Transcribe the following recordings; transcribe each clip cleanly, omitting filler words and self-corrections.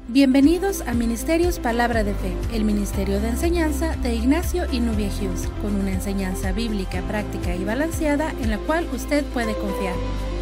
Bienvenidos a Ministerios Palabra de Fe, el ministerio de enseñanza de Ignacio y Nubia Hughes, con una enseñanza bíblica, práctica y balanceada en la cual usted puede confiar.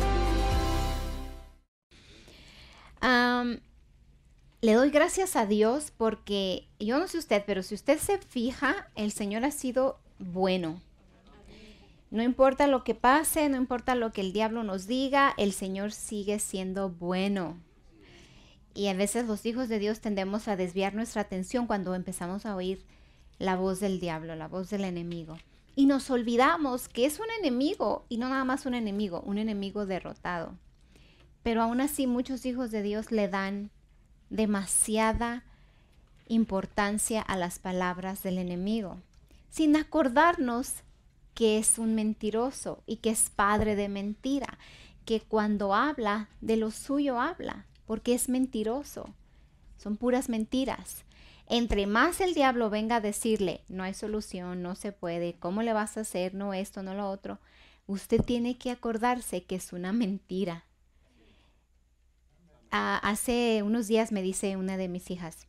Le doy gracias a Dios porque, yo no sé usted, pero si usted se fija, el Señor ha sido bueno. No importa lo que pase, no importa lo que el diablo nos diga, el Señor sigue siendo bueno. Y a veces los hijos de Dios tendemos a desviar nuestra atención cuando empezamos a oír la voz del diablo, la voz del enemigo. Y nos olvidamos que es un enemigo, y no nada más un enemigo derrotado. Pero aún así muchos hijos de Dios le dan demasiada importancia a las palabras del enemigo, sin acordarnos que es un mentiroso y que es padre de mentira, que cuando habla de lo suyo habla, porque es mentiroso. Son puras mentiras. Entre más el diablo venga a decirle, no hay solución, no se puede, ¿cómo le vas a hacer? No esto, no lo otro. Usted tiene que acordarse que es una mentira. Hace unos días me dice una de mis hijas,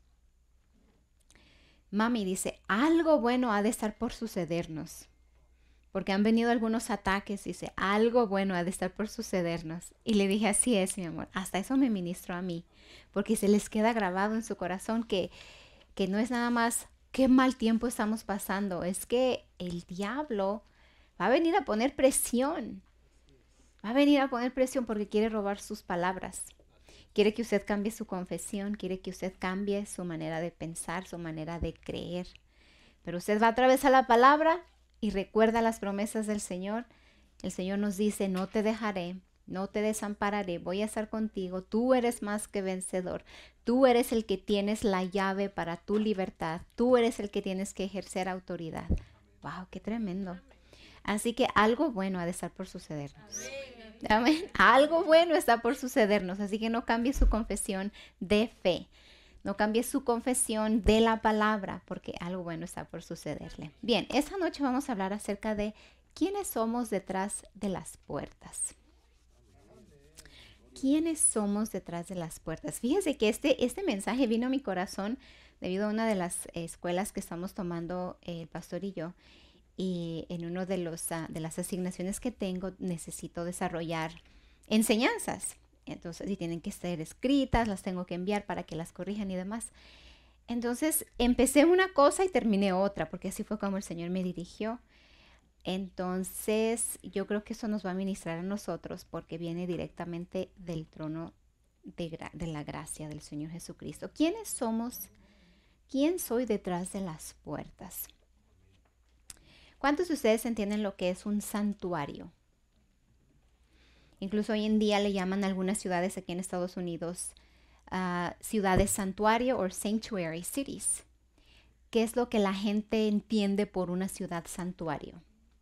mami, dice, algo bueno ha de estar por sucedernos. Porque han venido algunos ataques, dice, algo bueno ha de estar por sucedernos. Y le dije, así es, mi amor. Hasta eso me ministró a mí. Porque se les queda grabado en su corazón que no es nada más qué mal tiempo estamos pasando. Es que el diablo va a venir a poner presión. Va a venir a poner presión porque quiere robar sus palabras. Quiere que usted cambie su confesión. Quiere que usted cambie su manera de pensar, su manera de creer. Pero usted va a atravesar la palabra y recuerda las promesas del Señor. El Señor nos dice, no te dejaré, no te desampararé, voy a estar contigo. Tú eres más que vencedor. Tú eres el que tienes la llave para tu libertad. Tú eres el que tienes que ejercer autoridad. ¡Wow! ¡Qué tremendo! Así que algo bueno ha de estar por sucedernos. Amén. Algo bueno está por sucedernos. Así que no cambie su confesión de fe. No cambie su confesión de la palabra, porque algo bueno está por sucederle. Bien, esta noche vamos a hablar acerca de quiénes somos detrás de las puertas. ¿Quiénes somos detrás de las puertas? Fíjese que este mensaje vino a mi corazón debido a una de las escuelas que estamos tomando el pastor y yo. Y en una de las asignaciones que tengo necesito desarrollar enseñanzas. Entonces, si tienen que ser escritas, las tengo que enviar para que las corrijan y demás. Entonces, empecé una cosa y terminé otra, porque así fue como el Señor me dirigió. Entonces, yo creo que eso nos va a ministrar a nosotros, porque viene directamente del trono de la gracia del Señor Jesucristo. ¿Quiénes somos? ¿Quién soy detrás de las puertas? ¿Cuántos de ustedes entienden lo que es un santuario? Incluso hoy en día le llaman a algunas ciudades aquí en Estados Unidos ciudades santuario o sanctuary cities. ¿Qué es lo que la gente entiende por una ciudad santuario?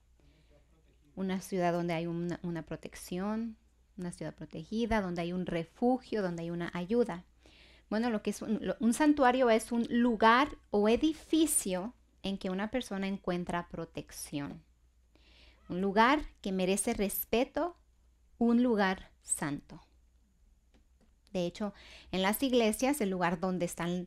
Una ciudad donde hay una protección, una ciudad protegida, donde hay un refugio, donde hay una ayuda. Bueno, lo que es un santuario es un lugar o edificio en que una persona encuentra protección. Un lugar que merece respeto, un lugar santo. De hecho, en las iglesias, el lugar donde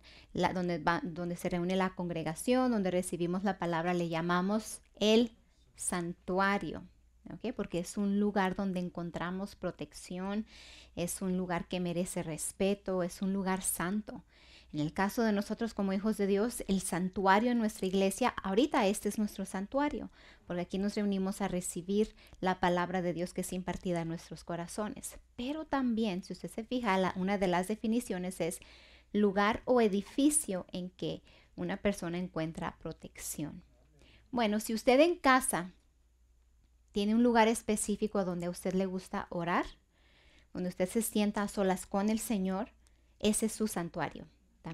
se reúne la congregación, donde recibimos la palabra, le llamamos el santuario, ¿okay? Porque es un lugar donde encontramos protección, es un lugar que merece respeto, es un lugar santo. En el caso de nosotros como hijos de Dios, el santuario en nuestra iglesia, ahorita este es nuestro santuario, porque aquí nos reunimos a recibir la palabra de Dios que es impartida en nuestros corazones. Pero también, si usted se fija, una de las definiciones es lugar o edificio en que una persona encuentra protección. Bueno, si usted en casa tiene un lugar específico donde a usted le gusta orar, donde usted se sienta a solas con el Señor, ese es su santuario.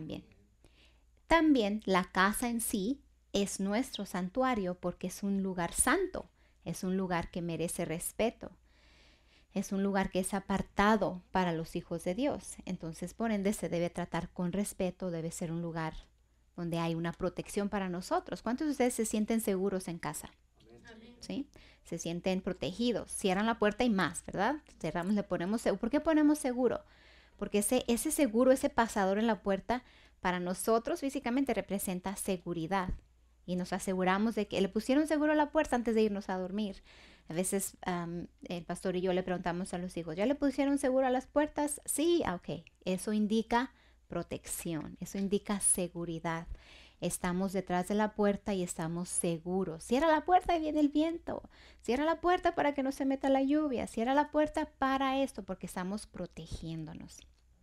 También la casa en sí es nuestro santuario porque es un lugar santo, es un lugar que merece respeto, es un lugar que es apartado para los hijos de Dios. Entonces, por ende, se debe tratar con respeto, debe ser un lugar donde hay una protección para nosotros. ¿Cuántos de ustedes se sienten seguros en casa? Amén. ¿Sí? Se sienten protegidos, cierran la puerta y más, ¿verdad? Cerramos, le ponemos seguro. ¿Por qué ponemos seguro? porque ese seguro, ese pasador en la puerta, para nosotros físicamente representa seguridad. Y nos aseguramos de que le pusieron seguro a la puerta antes de irnos a dormir. A veces el pastor y yo le preguntamos a los hijos, ¿ya le pusieron seguro a las puertas? Sí, ok. Eso indica protección, eso indica seguridad. Estamos detrás de la puerta y estamos seguros. Cierra la puerta y viene el viento. Cierra la puerta para que no se meta la lluvia. Cierra la puerta para esto, porque estamos protegiéndonos.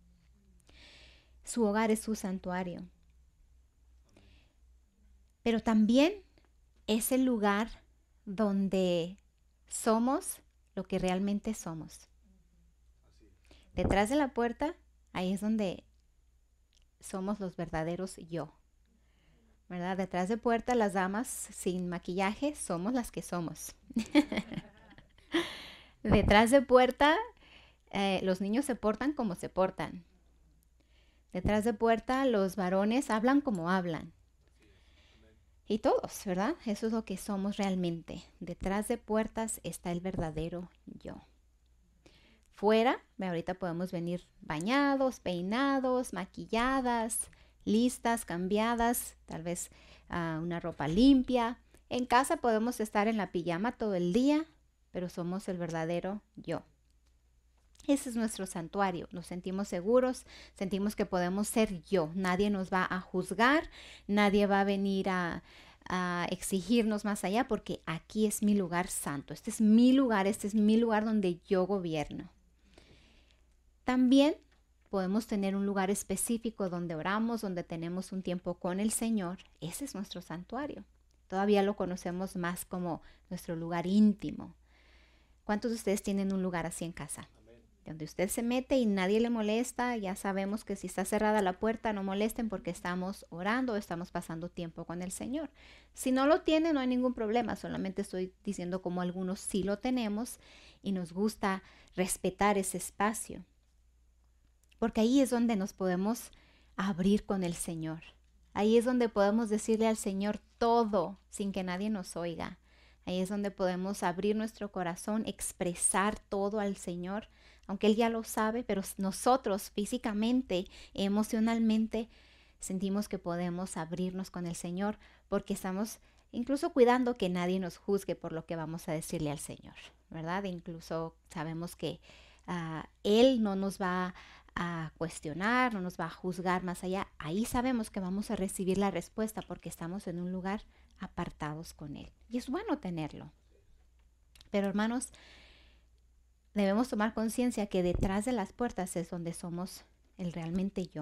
Su hogar es su santuario. Pero también es el lugar donde somos lo que realmente somos. Detrás de la puerta, ahí es donde somos los verdaderos yo. ¿Verdad? Detrás de puerta, las damas sin maquillaje somos las que somos. Detrás de puerta, los niños se portan como se portan. Detrás de puerta, los varones hablan como hablan. Y todos, ¿verdad? Eso es lo que somos realmente. Detrás de puertas está el verdadero yo. Fuera, ahorita podemos venir bañados, peinados, maquilladas, listas, cambiadas, tal vez una ropa limpia. En casa podemos estar en la pijama todo el día, pero somos el verdadero yo. Ese es nuestro santuario. Nos sentimos seguros, sentimos que podemos ser yo. Nadie nos va a juzgar, nadie va a venir a exigirnos más allá, porque aquí es mi lugar santo. Este es mi lugar donde yo gobierno. También podemos tener un lugar específico donde oramos, donde tenemos un tiempo con el Señor. Ese es nuestro santuario. Todavía lo conocemos más como nuestro lugar íntimo. ¿Cuántos de ustedes tienen un lugar así en casa? Donde usted se mete y nadie le molesta. Ya sabemos que si está cerrada la puerta, no molesten porque estamos orando, estamos pasando tiempo con el Señor. Si no lo tienen, no hay ningún problema. Solamente estoy diciendo como algunos sí lo tenemos y nos gusta respetar ese espacio. Porque ahí es donde nos podemos abrir con el Señor. Ahí es donde podemos decirle al Señor todo sin que nadie nos oiga. Ahí es donde podemos abrir nuestro corazón, expresar todo al Señor, aunque Él ya lo sabe, pero nosotros físicamente, emocionalmente, sentimos que podemos abrirnos con el Señor porque estamos incluso cuidando que nadie nos juzgue por lo que vamos a decirle al Señor, ¿verdad? Incluso sabemos que Él no nos va a cuestionar, no nos va a juzgar más allá. Ahí sabemos que vamos a recibir la respuesta porque estamos en un lugar apartados con Él. Y es bueno tenerlo. Pero hermanos, debemos tomar conciencia que detrás de las puertas es donde somos el realmente yo.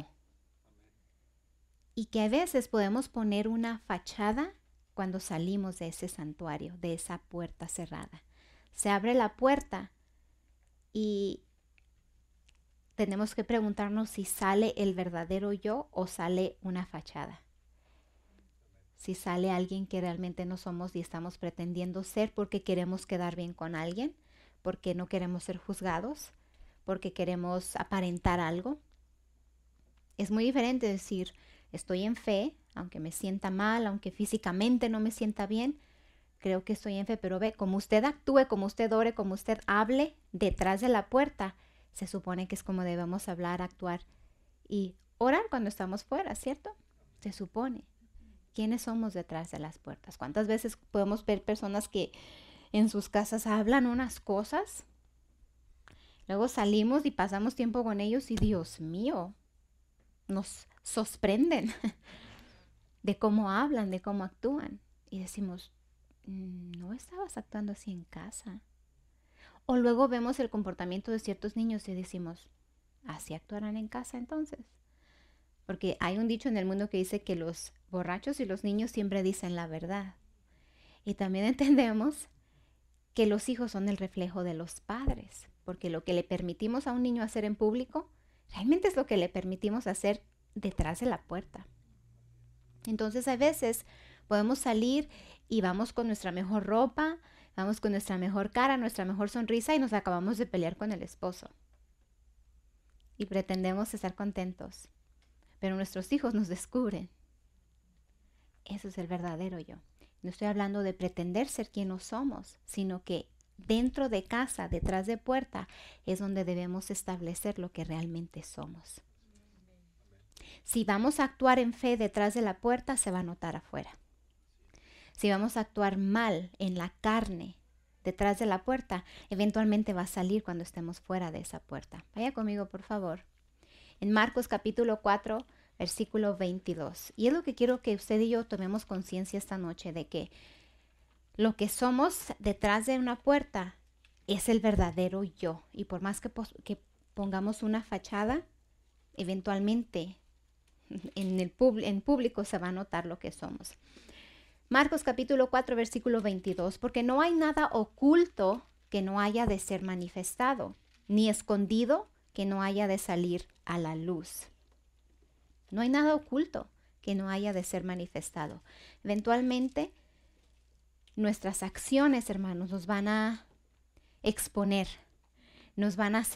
Y que a veces podemos poner una fachada cuando salimos de ese santuario, de esa puerta cerrada. Se abre la puerta y tenemos que preguntarnos si sale el verdadero yo o sale una fachada. Si sale alguien que realmente no somos y estamos pretendiendo ser porque queremos quedar bien con alguien, porque no queremos ser juzgados, porque queremos aparentar algo. Es muy diferente decir, estoy en fe, aunque me sienta mal, aunque físicamente no me sienta bien, creo que estoy en fe, pero ve, como usted actúe, como usted ore, como usted hable detrás de la puerta, se supone que es como debemos hablar, actuar y orar cuando estamos fuera, ¿cierto? Se supone. ¿Quiénes somos detrás de las puertas? ¿Cuántas veces podemos ver personas que en sus casas hablan unas cosas? Luego salimos y pasamos tiempo con ellos y Dios mío, nos sorprenden de cómo hablan, de cómo actúan. Y decimos, no estabas actuando así en casa. O luego vemos el comportamiento de ciertos niños y decimos, ¿así actuarán en casa entonces? Porque hay un dicho en el mundo que dice que los borrachos y los niños siempre dicen la verdad. Y también entendemos que los hijos son el reflejo de los padres, porque lo que le permitimos a un niño hacer en público, realmente es lo que le permitimos hacer detrás de la puerta. Entonces a veces podemos salir y vamos con nuestra mejor ropa, vamos con nuestra mejor cara, nuestra mejor sonrisa y nos acabamos de pelear con el esposo. Y pretendemos estar contentos, pero nuestros hijos nos descubren. Eso es el verdadero yo. No estoy hablando de pretender ser quien no somos, sino que dentro de casa, detrás de puerta, es donde debemos establecer lo que realmente somos. Si vamos a actuar en fe detrás de la puerta, se va a notar afuera. Si vamos a actuar mal en la carne detrás de la puerta, eventualmente va a salir cuando estemos fuera de esa puerta. Vaya conmigo, por favor. En Marcos capítulo 4, versículo 22. Y es lo que quiero que usted y yo tomemos conciencia esta noche, de que lo que somos detrás de una puerta es el verdadero yo. Y por más que pongamos una fachada, eventualmente en público se va a notar lo que somos. Marcos capítulo 4, versículo 22. Porque no hay nada oculto que no haya de ser manifestado, ni escondido que no haya de salir a la luz. No hay nada oculto que no haya de ser manifestado. Eventualmente, nuestras acciones, hermanos, nos van a exponer, nos van a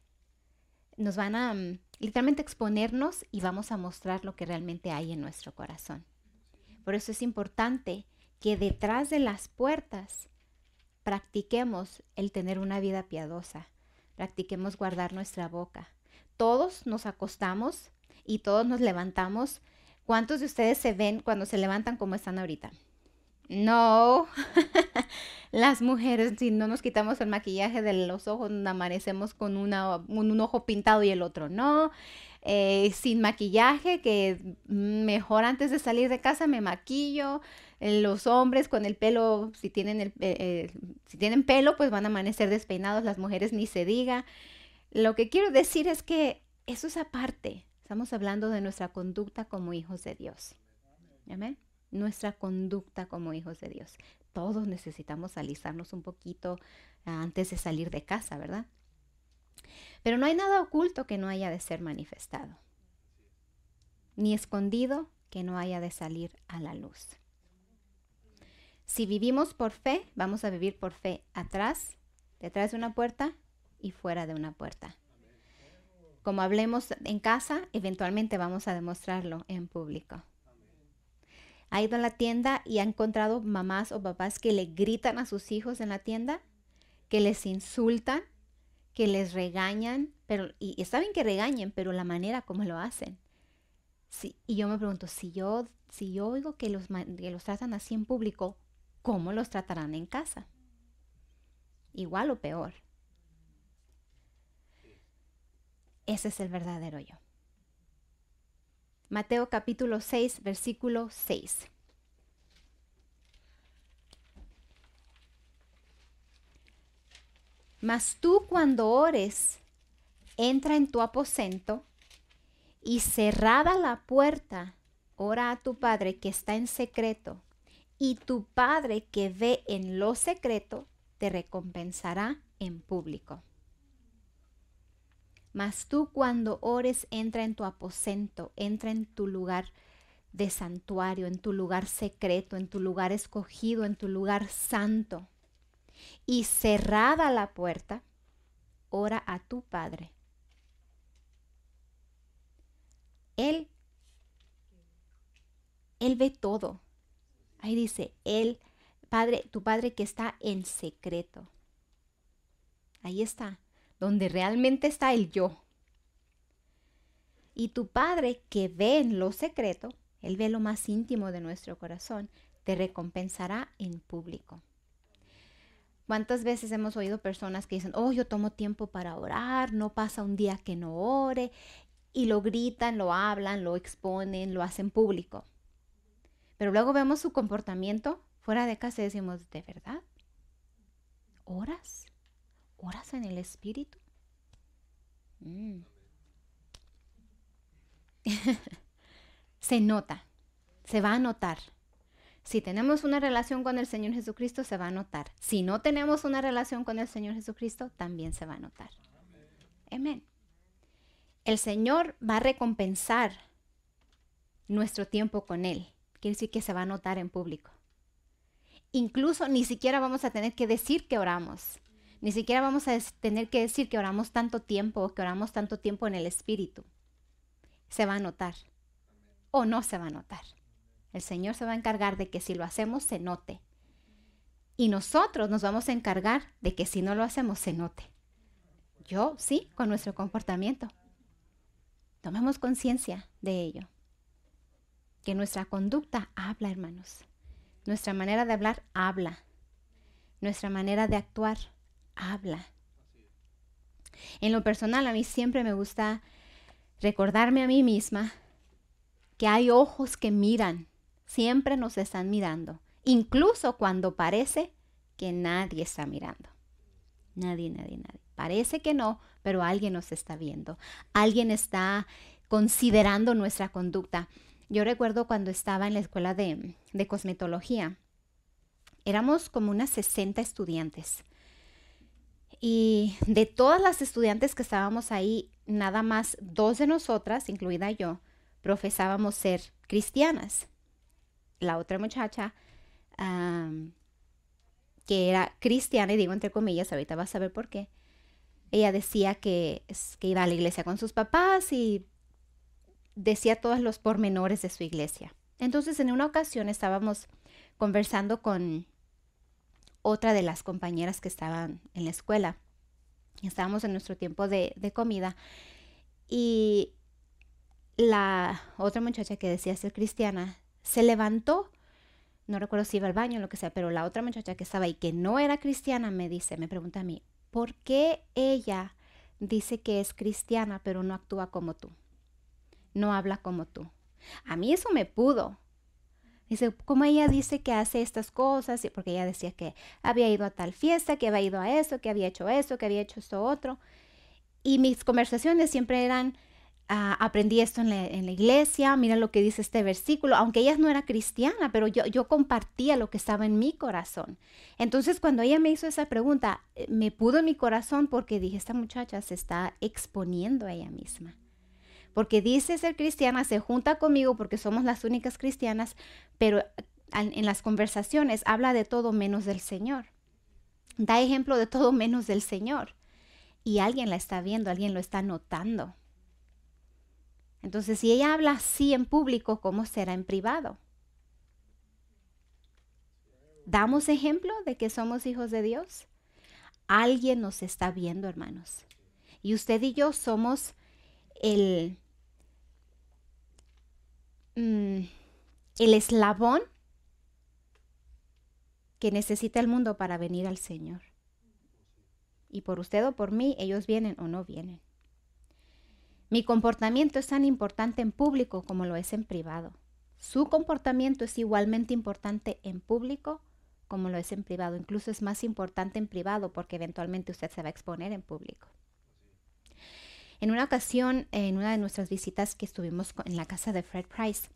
literalmente exponernos, y vamos a mostrar lo que realmente hay en nuestro corazón. Por eso es importante que detrás de las puertas practiquemos el tener una vida piadosa, practiquemos guardar nuestra boca. Todos nos acostamos y todos nos levantamos. ¿Cuántos de ustedes se ven cuando se levantan como están ahorita? No. Las mujeres, si no nos quitamos el maquillaje de los ojos, amanecemos con un ojo pintado y el otro no. Sin maquillaje, que mejor antes de salir de casa me maquillo. Los hombres con el pelo, si tienen pelo, pues van a amanecer despeinados. Las mujeres ni se diga. Lo que quiero decir es que eso es aparte. Estamos hablando de nuestra conducta como hijos de Dios. ¿Amén? Nuestra conducta como hijos de Dios. Todos necesitamos alisarnos un poquito antes de salir de casa, ¿verdad? Pero no hay nada oculto que no haya de ser manifestado, ni escondido que no haya de salir a la luz. Si vivimos por fe, vamos a vivir por fe atrás, detrás de una puerta y fuera de una puerta. Como hablemos en casa, eventualmente vamos a demostrarlo en público. ¿Ha ido a la tienda y ha encontrado mamás o papás que le gritan a sus hijos en la tienda? Que les insultan, que les regañan, y está bien que regañen, pero la manera como lo hacen. Sí, y yo me pregunto, si yo oigo que los tratan así en público, ¿cómo los tratarán en casa? Igual o peor. Ese es el verdadero yo. Mateo capítulo 6, versículo 6. Mas tú, cuando ores, entra en tu aposento y cerrada la puerta, ora a tu Padre que está en secreto, y tu Padre que ve en lo secreto te recompensará en público. Mas tú, cuando ores, entra en tu aposento, entra en tu lugar de santuario, en tu lugar secreto, en tu lugar escogido, en tu lugar santo. Y cerrada la puerta, ora a tu Padre. Él ve todo. Ahí dice, tu Padre que está en secreto. Ahí está, donde realmente está el yo. Y tu Padre que ve en lo secreto, Él ve lo más íntimo de nuestro corazón, te recompensará en público. ¿Cuántas veces hemos oído personas que dicen, yo tomo tiempo para orar, no pasa un día que no ore, y lo gritan, lo hablan, lo exponen, lo hacen público? Pero luego vemos su comportamiento fuera de casa y decimos, ¿de verdad? ¿Oras? ¿Oras en el Espíritu? Se nota, se va a notar. Si tenemos una relación con el Señor Jesucristo, se va a notar. Si no tenemos una relación con el Señor Jesucristo, también se va a notar. Amén. El Señor va a recompensar nuestro tiempo con Él. Quiere decir que se va a notar en público. Incluso ni siquiera vamos a tener que decir que oramos. Ni siquiera vamos a tener que decir que oramos tanto tiempo o que oramos tanto tiempo en el Espíritu. Se va a notar. O no se va a notar. El Señor se va a encargar de que si lo hacemos se note. Y nosotros nos vamos a encargar de que si no lo hacemos se note. Sí, con nuestro comportamiento. Tomemos conciencia de ello. Que nuestra conducta habla, hermanos. Nuestra manera de hablar habla. Nuestra manera de actuar habla. En lo personal, a mí siempre me gusta recordarme a mí misma que hay ojos que miran. Siempre nos están mirando. Incluso cuando parece que nadie está mirando. Nadie. Parece que no, pero alguien nos está viendo. Alguien está considerando nuestra conducta. Yo recuerdo cuando estaba en la escuela de cosmetología. Éramos como unas 60 estudiantes. Y de todas las estudiantes que estábamos ahí, nada más 2 de nosotras, incluida yo, profesábamos ser cristianas. La otra muchacha, que era cristiana, y digo entre comillas, ahorita vas a ver por qué, ella decía que iba a la iglesia con sus papás y decía todos los pormenores de su iglesia. Entonces, en una ocasión estábamos conversando con otra de las compañeras que estaban en la escuela. Estábamos en nuestro tiempo de comida y la otra muchacha que decía ser cristiana se levantó, no recuerdo si iba al baño o lo que sea, pero la otra muchacha que estaba ahí que no era cristiana me pregunta a mí, ¿por qué ella dice que es cristiana pero no actúa como tú? No habla como tú. A mí eso me pudo. Dice, ¿cómo ella dice que hace estas cosas? Porque ella decía que había ido a tal fiesta, que había ido a eso, que había hecho esto, que había hecho esto otro. Y mis conversaciones siempre eran, aprendí esto en la iglesia, mira lo que dice este versículo, aunque ella no era cristiana, pero yo compartía lo que estaba en mi corazón. Entonces, cuando ella me hizo esa pregunta, me pudo en mi corazón porque dije, esta muchacha se está exponiendo a ella misma. Porque dice ser cristiana, se junta conmigo porque somos las únicas cristianas, pero en las conversaciones habla de todo menos del Señor. Da ejemplo de todo menos del Señor. Y alguien la está viendo, alguien lo está notando. Entonces, si ella habla así en público, ¿cómo será en privado? ¿Damos ejemplo de que somos hijos de Dios? Alguien nos está viendo, hermanos. Y usted y yo somos el eslabón que necesita el mundo para venir al Señor. Y por usted o por mí, ellos vienen o no vienen. Mi comportamiento es tan importante en público como lo es en privado. Su comportamiento es igualmente importante en público como lo es en privado. Incluso es más importante en privado porque eventualmente usted se va a exponer en público. En una ocasión, en una de nuestras visitas que estuvimos en la casa de Fred Price,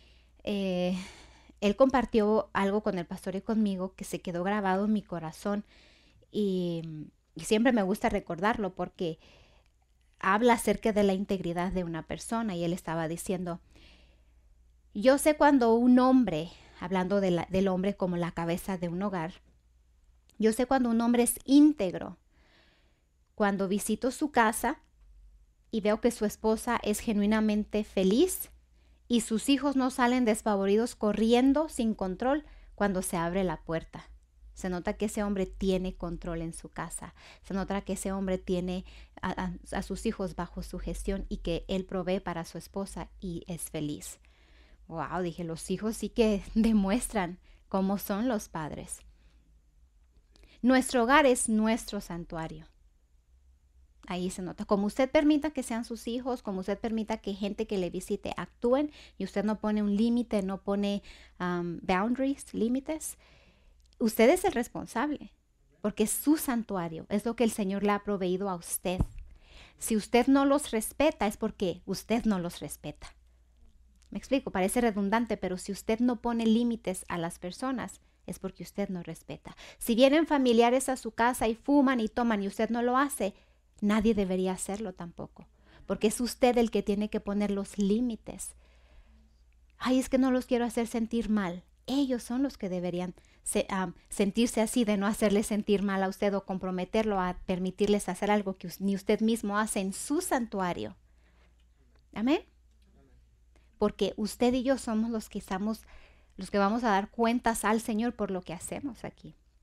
él compartió algo con el pastor y conmigo que se quedó grabado en mi corazón y siempre me gusta recordarlo porque habla acerca de la integridad de una persona y él estaba diciendo, yo sé cuando un hombre, hablando del hombre como la cabeza de un hogar, yo sé cuando un hombre es íntegro, cuando visito su casa y veo que su esposa es genuinamente feliz y sus hijos no salen despavoridos corriendo sin control cuando se abre la puerta. Se nota que ese hombre tiene control en su casa. Se nota que ese hombre tiene a sus hijos bajo su gestión y que él provee para su esposa y es feliz. Wow, dije, los hijos sí que demuestran cómo son los padres. Nuestro hogar es nuestro santuario. Ahí se nota. Como usted permita que sean sus hijos, como usted permita que gente que le visite actúen y usted no pone un límite, no pone boundaries, límites, usted es el responsable porque es su santuario, es lo que el Señor le ha proveído a usted. Si usted no los respeta es porque usted no los respeta. Me explico, parece redundante, pero si usted no pone límites a las personas es porque usted no respeta. Si vienen familiares a su casa y fuman y toman y usted no lo hace, nadie debería hacerlo tampoco, porque es usted el que tiene que poner los límites. Ay, es que no los quiero hacer sentir mal. Ellos son los que deberían sentirse así, de no hacerles sentir mal a usted o comprometerlo a permitirles hacer algo que ni usted mismo hace en su santuario. Amén. Porque usted y yo somos los que vamos a dar cuentas al Señor por lo que hacemos aquí.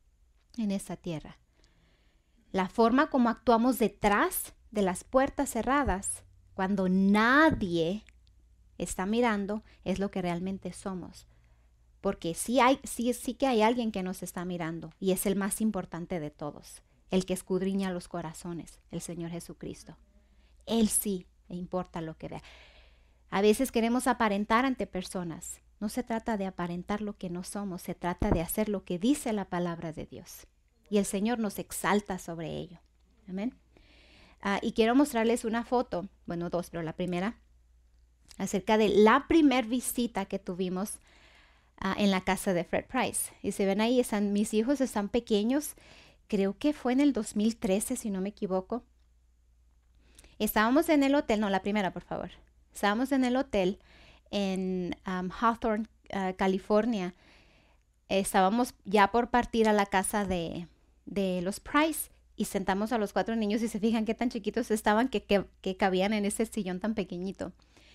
en esta tierra. La forma como actuamos detrás de las puertas cerradas, cuando nadie está mirando, es lo que realmente somos. Porque sí que hay alguien que nos está mirando y es el más importante de todos, el que escudriña los corazones, el Señor Jesucristo. Él sí le importa lo que vea. A veces queremos aparentar ante personas. No se trata de aparentar lo que no somos, se trata de hacer lo que dice la palabra de Dios. Y el Señor nos exalta sobre ello. Amén. Y quiero mostrarles una foto, bueno, dos, pero la primera, acerca de la primer visita que tuvimos en la casa de Fred Price. Y se ven ahí, mis hijos están pequeños, creo que fue en el 2013, si no me equivoco. Estábamos en el hotel, no, la primera, por favor. Estábamos en el hotel en Hawthorne, California. Estábamos ya por partir a la casa de los Price y sentamos a los 4 niños y se fijan qué tan chiquitos estaban que cabían en ese sillón tan pequeñito.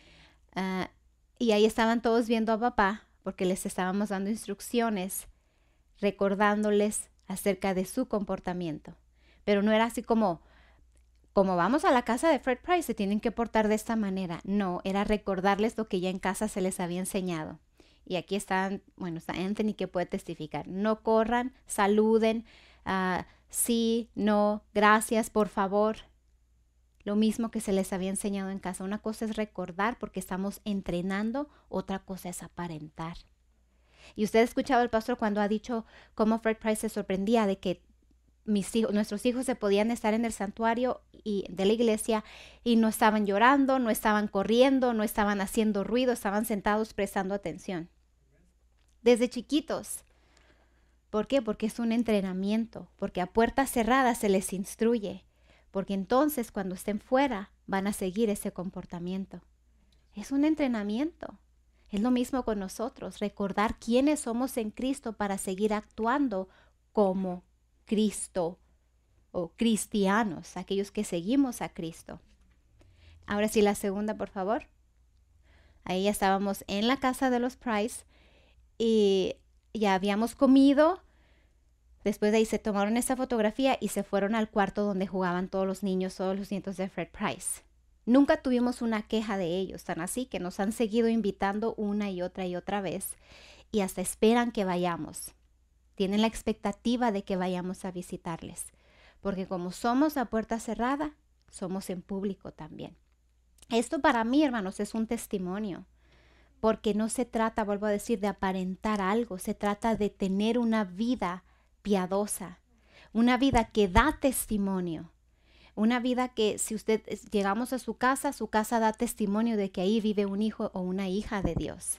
Y ahí estaban todos viendo a papá porque les estábamos dando instrucciones, recordándoles acerca de su comportamiento. Pero no era así como vamos a la casa de Fred Price, se tienen que portar de esta manera. No, era recordarles lo que ya en casa se les había enseñado. Y aquí está Anthony que puede testificar. No corran, saluden, sí, no, gracias, por favor. Lo mismo que se les había enseñado en casa. Una cosa es recordar porque estamos entrenando, otra cosa es aparentar. Y usted ha escuchado al pastor cuando ha dicho cómo Fred Price se sorprendía de que nuestros hijos se podían estar en el santuario de la iglesia y no estaban llorando, no estaban corriendo, no estaban haciendo ruido, estaban sentados prestando atención. Desde chiquitos. ¿Por qué? Porque es un entrenamiento, porque a puertas cerradas se les instruye, porque entonces cuando estén fuera van a seguir ese comportamiento. Es un entrenamiento. Es lo mismo con nosotros, recordar quiénes somos en Cristo para seguir actuando como Cristo o cristianos, aquellos que seguimos a Cristo. Ahora sí, la segunda, por favor. Ahí ya estábamos en la casa de los Price y ya habíamos comido. Después de ahí se tomaron esta fotografía y se fueron al cuarto donde jugaban todos los nietos de Fred Price. Nunca tuvimos una queja de ellos, tan así que nos han seguido invitando una y otra vez y hasta esperan que vayamos. Tienen la expectativa de que vayamos a visitarles, porque como somos a puerta cerrada, somos en público también. Esto para mí, hermanos, es un testimonio, porque no se trata, vuelvo a decir, de aparentar algo, se trata de tener una vida piadosa, una vida que da testimonio, una vida que si llegamos a su casa da testimonio de que ahí vive un hijo o una hija de Dios.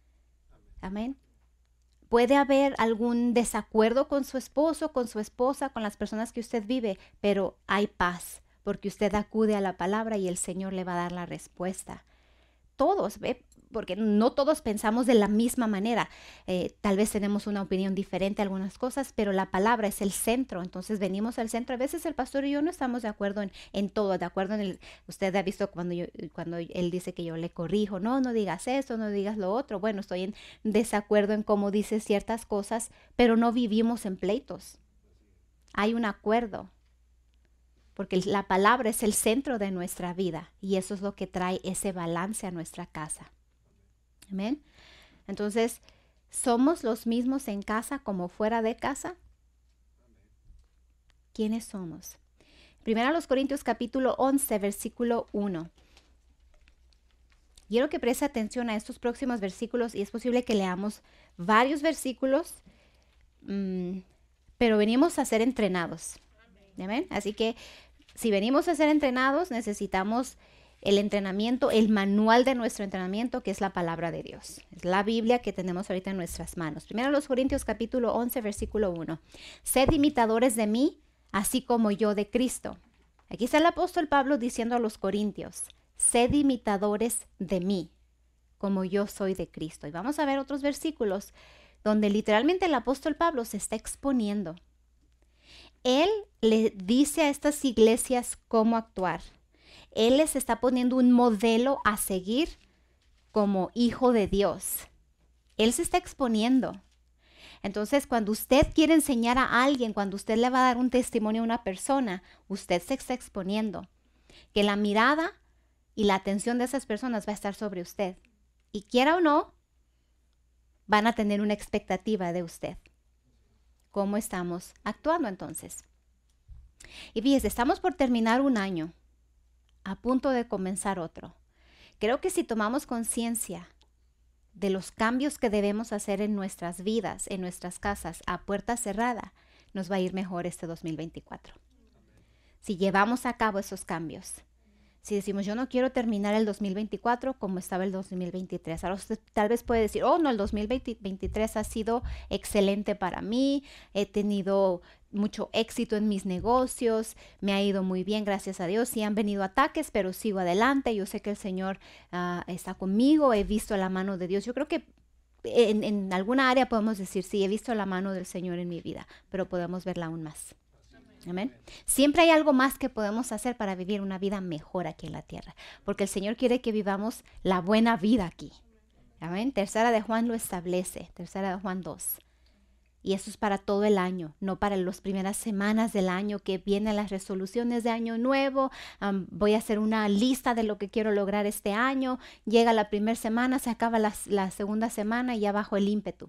Amén. Puede haber algún desacuerdo con su esposo, con su esposa, con las personas que usted vive, pero hay paz porque usted acude a la palabra y el Señor le va a dar la respuesta. Todos, porque no todos pensamos de la misma manera. Tal vez tenemos una opinión diferente a algunas cosas, pero la palabra es el centro. Entonces venimos al centro. A veces el pastor y yo no estamos de acuerdo en todo, de acuerdo usted ha visto cuando él dice que yo le corrijo, no digas eso, no digas lo otro. Bueno, estoy en desacuerdo en cómo dice ciertas cosas, pero no vivimos en pleitos. Hay un acuerdo. Porque la palabra es el centro de nuestra vida y eso es lo que trae ese balance a nuestra casa. Amén. Entonces, ¿somos los mismos en casa como fuera de casa? ¿Quiénes somos? Primero a los Corintios capítulo 11, versículo 1. Quiero que preste atención a estos próximos versículos y es posible que leamos varios versículos, pero venimos a ser entrenados. ¿Amén? Así que si venimos a ser entrenados, necesitamos el entrenamiento, el manual de nuestro entrenamiento, que es la palabra de Dios. Es la Biblia que tenemos ahorita en nuestras manos. Primero los Corintios capítulo 11, versículo 1. Sed imitadores de mí, así como yo de Cristo. Aquí está el apóstol Pablo diciendo a los Corintios, sed imitadores de mí, como yo soy de Cristo. Y vamos a ver otros versículos donde literalmente el apóstol Pablo se está exponiendo. Él le dice a estas iglesias cómo actuar. Él les está poniendo un modelo a seguir como hijo de Dios. Él se está exponiendo. Entonces, cuando usted quiere enseñar a alguien, cuando usted le va a dar un testimonio a una persona, usted se está exponiendo. Que la mirada y la atención de esas personas va a estar sobre usted. Y quiera o no, van a tener una expectativa de usted. ¿Cómo estamos actuando entonces? Y fíjese, estamos por terminar un año, a punto de comenzar otro. Creo que si tomamos conciencia de los cambios que debemos hacer en nuestras vidas, en nuestras casas, a puerta cerrada, nos va a ir mejor este 2024. Si llevamos a cabo esos cambios. Si decimos, yo no quiero terminar el 2024 como estaba el 2023. Ahora usted tal vez puede decir, oh no, el 2023 ha sido excelente para mí, he tenido mucho éxito en mis negocios, me ha ido muy bien, gracias a Dios. Sí han venido ataques, pero sigo adelante. Yo sé que el Señor está conmigo, he visto la mano de Dios. Yo creo que en alguna área podemos decir, sí, he visto la mano del Señor en mi vida, pero podemos verla aún más. Amén. Siempre hay algo más que podemos hacer para vivir una vida mejor aquí en la tierra, porque el Señor quiere que vivamos la buena vida aquí. Amén. Tercera de Juan lo establece, tercera de Juan 2. Y eso es para todo el año, no para las primeras semanas del año que vienen las resoluciones de año nuevo. Voy a hacer una lista de lo que quiero lograr este año. Llega la primera semana, se acaba la segunda semana y ya bajo el ímpetu.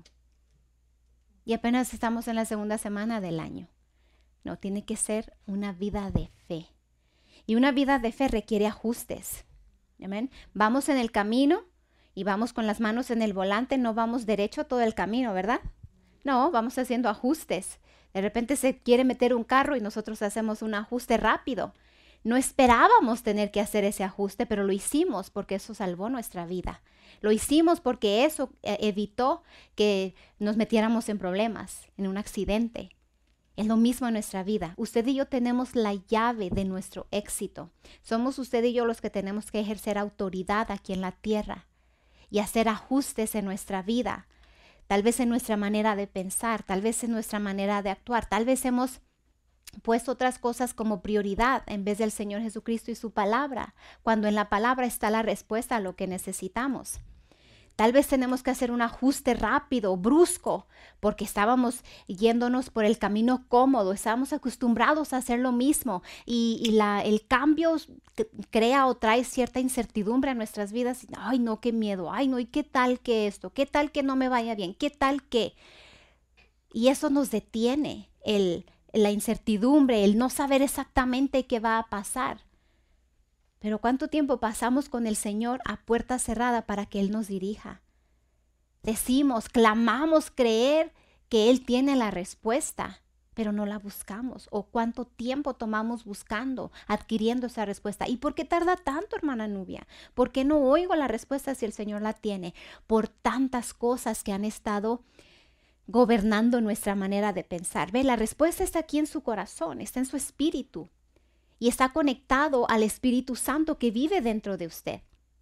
Y apenas estamos en la segunda semana del año. No, tiene que ser una vida de fe. Y una vida de fe requiere ajustes. Amén. Vamos en el camino y vamos con las manos en el volante, no vamos derecho todo el camino, ¿verdad? No, vamos haciendo ajustes. De repente se quiere meter un carro y nosotros hacemos un ajuste rápido. No esperábamos tener que hacer ese ajuste, pero lo hicimos porque eso salvó nuestra vida. Lo hicimos porque eso evitó que nos metiéramos en problemas, en un accidente. Es lo mismo en nuestra vida. Usted y yo tenemos la llave de nuestro éxito. Somos usted y yo los que tenemos que ejercer autoridad aquí en la tierra y hacer ajustes en nuestra vida. Tal vez en nuestra manera de pensar, tal vez en nuestra manera de actuar. Tal vez hemos puesto otras cosas como prioridad en vez del Señor Jesucristo y su palabra, cuando en la palabra está la respuesta a lo que necesitamos. Tal vez tenemos que hacer un ajuste rápido, brusco, porque estábamos yéndonos por el camino cómodo, estábamos acostumbrados a hacer lo mismo y el cambio crea o trae cierta incertidumbre a nuestras vidas. Ay, no, qué miedo, ay, no, ¿y qué tal que esto? ¿Qué tal que no me vaya bien? ¿Qué tal que? Y eso nos detiene, la incertidumbre, el no saber exactamente qué va a pasar. Pero ¿cuánto tiempo pasamos con el Señor a puerta cerrada para que Él nos dirija? Decimos, clamamos creer que Él tiene la respuesta, pero no la buscamos. ¿O cuánto tiempo tomamos buscando, adquiriendo esa respuesta? ¿Y por qué tarda tanto, hermana Nubia? ¿Por qué no oigo la respuesta si el Señor la tiene? Por tantas cosas que han estado gobernando nuestra manera de pensar. Ve, la respuesta está aquí en su corazón, está en su espíritu. Y está conectado al Espíritu Santo que vive dentro de usted.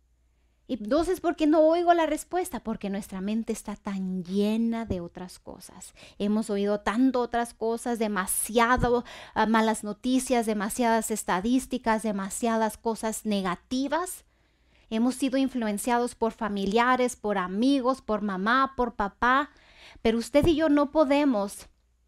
Y entonces, ¿por qué no oigo la respuesta? Porque nuestra mente está tan llena de otras cosas. Hemos oído tanto otras cosas, demasiado malas noticias, demasiadas estadísticas, demasiadas cosas negativas. Hemos sido influenciados por familiares, por amigos, por mamá, por papá. Pero usted y yo no podemos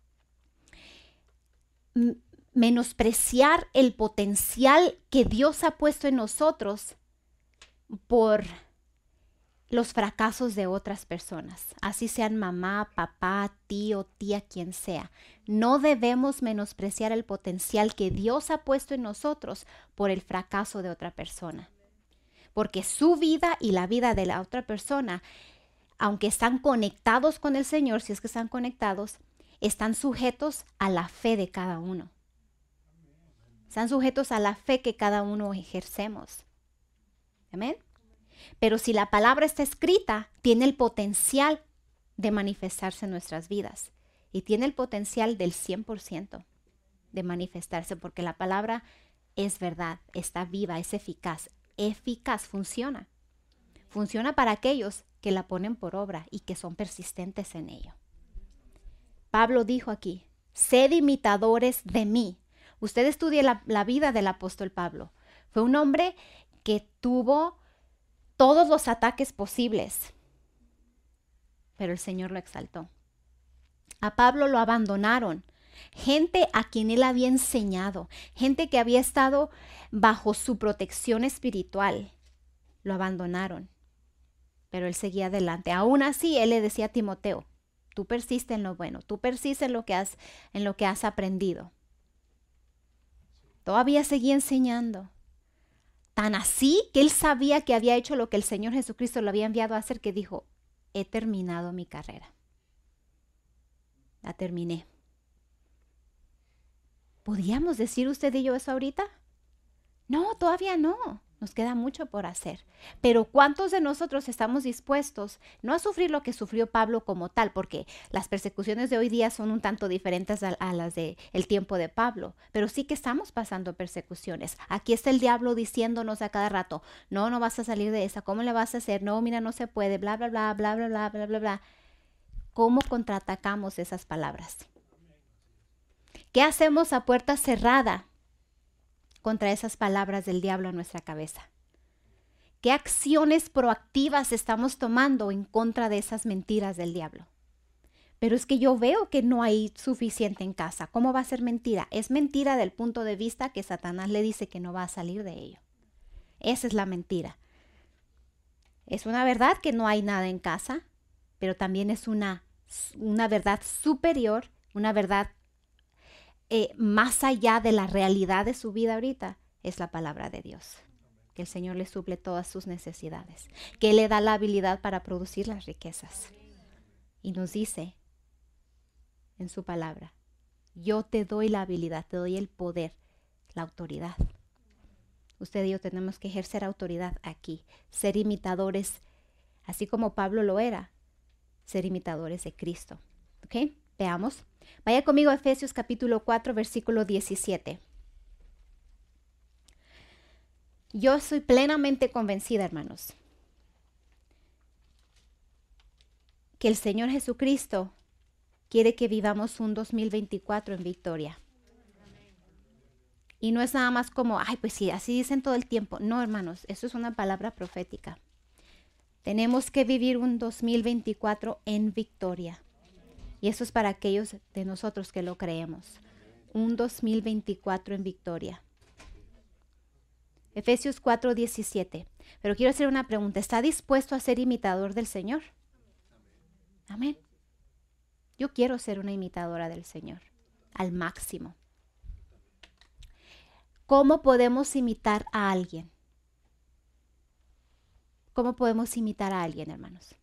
menospreciar el potencial que Dios ha puesto en nosotros por los fracasos de otras personas, así sean mamá, papá, tío, tía, quien sea. No debemos menospreciar el potencial que Dios ha puesto en nosotros por el fracaso de otra persona, porque su vida y la vida de la otra persona, aunque están conectados con el Señor, si es que están conectados, están sujetos a la fe de cada uno. Están sujetos a la fe que cada uno ejercemos. Amén. Pero si la palabra está escrita, tiene el potencial de manifestarse en nuestras vidas. Y tiene el potencial del 100% de manifestarse, porque la palabra es verdad, está viva, es eficaz. Eficaz, funciona. Funciona para aquellos que la ponen por obra y que son persistentes en ello. Pablo dijo aquí, sed imitadores de mí. Usted estudie la vida del apóstol Pablo. Fue un hombre que tuvo todos los ataques posibles, pero el Señor lo exaltó. A Pablo lo abandonaron. Gente a quien él había enseñado, gente que había estado bajo su protección espiritual, lo abandonaron. Pero él seguía adelante. Aún así, él le decía a Timoteo, tú persiste en lo bueno, tú persiste en lo que has aprendido. Todavía seguía enseñando. Tan así que él sabía que había hecho lo que el Señor Jesucristo lo había enviado a hacer, que dijo, he terminado mi carrera. La terminé. ¿Podríamos decir usted y yo eso ahorita? No, todavía no. Nos queda mucho por hacer. Pero ¿cuántos de nosotros estamos dispuestos no a sufrir lo que sufrió Pablo como tal? Porque las persecuciones de hoy día son un tanto diferentes a las del tiempo de Pablo. Pero sí que estamos pasando persecuciones. Aquí está el diablo diciéndonos a cada rato, no, no vas a salir de esa. ¿Cómo le vas a hacer? No, mira, no se puede, bla, bla, bla, bla, bla, bla, bla, bla, bla. ¿Cómo contraatacamos esas palabras? ¿Qué hacemos a puerta cerrada contra esas palabras del diablo en nuestra cabeza? ¿Qué acciones proactivas estamos tomando en contra de esas mentiras del diablo? Pero es que yo veo que no hay suficiente en casa. ¿Cómo va a ser mentira? Es mentira del punto de vista que Satanás le dice que no va a salir de ello. Esa es la mentira. Es una verdad que no hay nada en casa, pero también es una verdad superior, una verdad más allá de la realidad de su vida ahorita, es la palabra de Dios. Que el Señor le suple todas sus necesidades, que Él le da la habilidad para producir las riquezas. Y nos dice en su palabra, yo te doy la habilidad, te doy el poder, la autoridad. Usted y yo tenemos que ejercer autoridad aquí, ser imitadores, así como Pablo lo era, ser imitadores de Cristo. ¿Ok? Veamos. Vaya conmigo a Efesios capítulo 4, versículo 17. Yo soy plenamente convencida, hermanos, que el Señor Jesucristo quiere que vivamos un 2024 en victoria. Y no es nada más como, ay, pues sí, así dicen todo el tiempo. No, hermanos, eso es una palabra profética. Tenemos que vivir un 2024 en victoria. Y eso es para aquellos de nosotros que lo creemos. Un 2024 en victoria. Efesios 4:17. Pero quiero hacer una pregunta. ¿Está dispuesto a ser imitador del Señor? Amén. Yo quiero ser una imitadora del Señor. Al máximo. ¿Cómo podemos imitar a alguien? ¿Cómo podemos imitar a alguien, hermanos?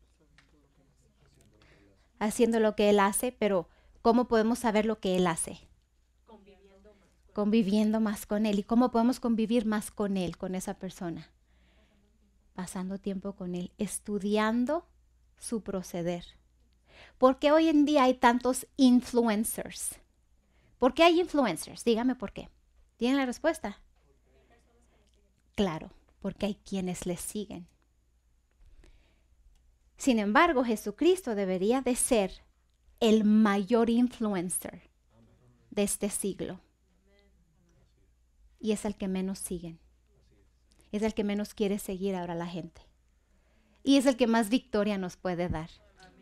Haciendo lo que Él hace, pero ¿cómo podemos saber lo que Él hace? Conviviendo más con Él. ¿Y cómo podemos convivir más con Él, con esa persona? Pasando tiempo con Él, estudiando su proceder. ¿Por qué hoy en día hay tantos influencers? ¿Por qué hay influencers? Dígame por qué. ¿Tienen la respuesta? Claro, porque hay quienes les siguen. Sin embargo, Jesucristo debería de ser el mayor influencer de este siglo. Y es el que menos siguen. Es el que menos quiere seguir ahora la gente. Y es el que más victoria nos puede dar.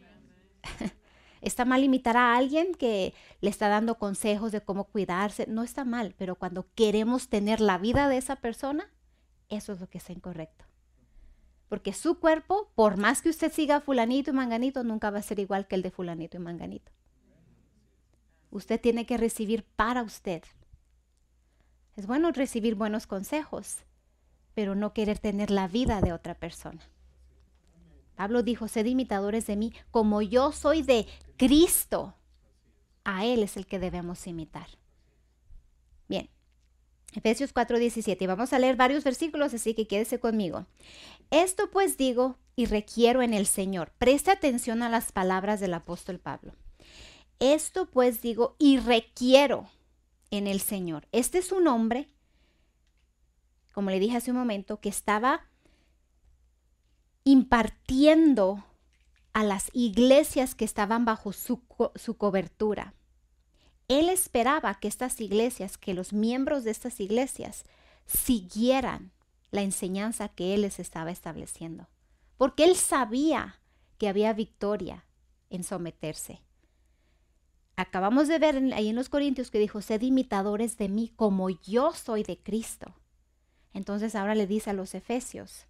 ¿Está mal imitar a alguien que le está dando consejos de cómo cuidarse? No está mal, pero cuando queremos tener la vida de esa persona, eso es lo que está incorrecto. Porque su cuerpo, por más que usted siga a fulanito y manganito, nunca va a ser igual que el de fulanito y manganito. Usted tiene que recibir para usted. Es bueno recibir buenos consejos, pero no querer tener la vida de otra persona. Pablo dijo, sed imitadores de mí, como yo soy de Cristo. A Él es el que debemos imitar. Bien. Efesios 4:17. Vamos a leer varios versículos, así que quédese conmigo. Esto pues digo y requiero en el Señor. Preste atención a las palabras del apóstol Pablo. Esto pues digo y requiero en el Señor. Este es un hombre, como le dije hace un momento, que estaba impartiendo a las iglesias que estaban bajo su cobertura. Él esperaba que estas iglesias, que los miembros de estas iglesias siguieran la enseñanza que él les estaba estableciendo. Porque él sabía que había victoria en someterse. acabamos de ver ahí en los Corintios que dijo, sed imitadores de mí como yo soy de Cristo. Entonces ahora le dice a los efesios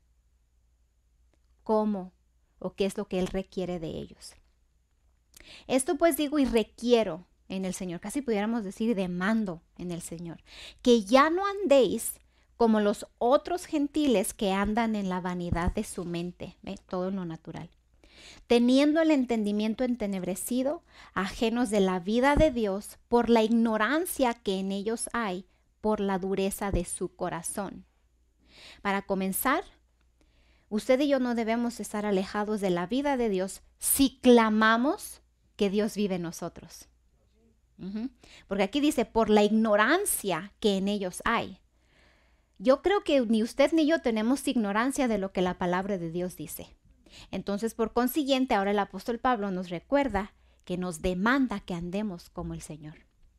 cómo o qué es lo que él requiere de ellos. Esto pues digo y requiero en el Señor, casi pudiéramos decir demando en el Señor, que ya no andéis como los otros gentiles que andan en la vanidad de su mente, todo en lo natural, teniendo el entendimiento entenebrecido, ajenos de la vida de Dios por la ignorancia que en ellos hay, por la dureza de su corazón. Para comenzar, usted y yo no debemos estar alejados de la vida de Dios si clamamos que Dios vive en nosotros. Porque aquí dice, por la ignorancia que en ellos hay. Yo creo que ni usted ni yo tenemos ignorancia de lo que la palabra de Dios dice. Entonces, por consiguiente, ahora el apóstol Pablo nos recuerda que nos demanda que andemos como el Señor.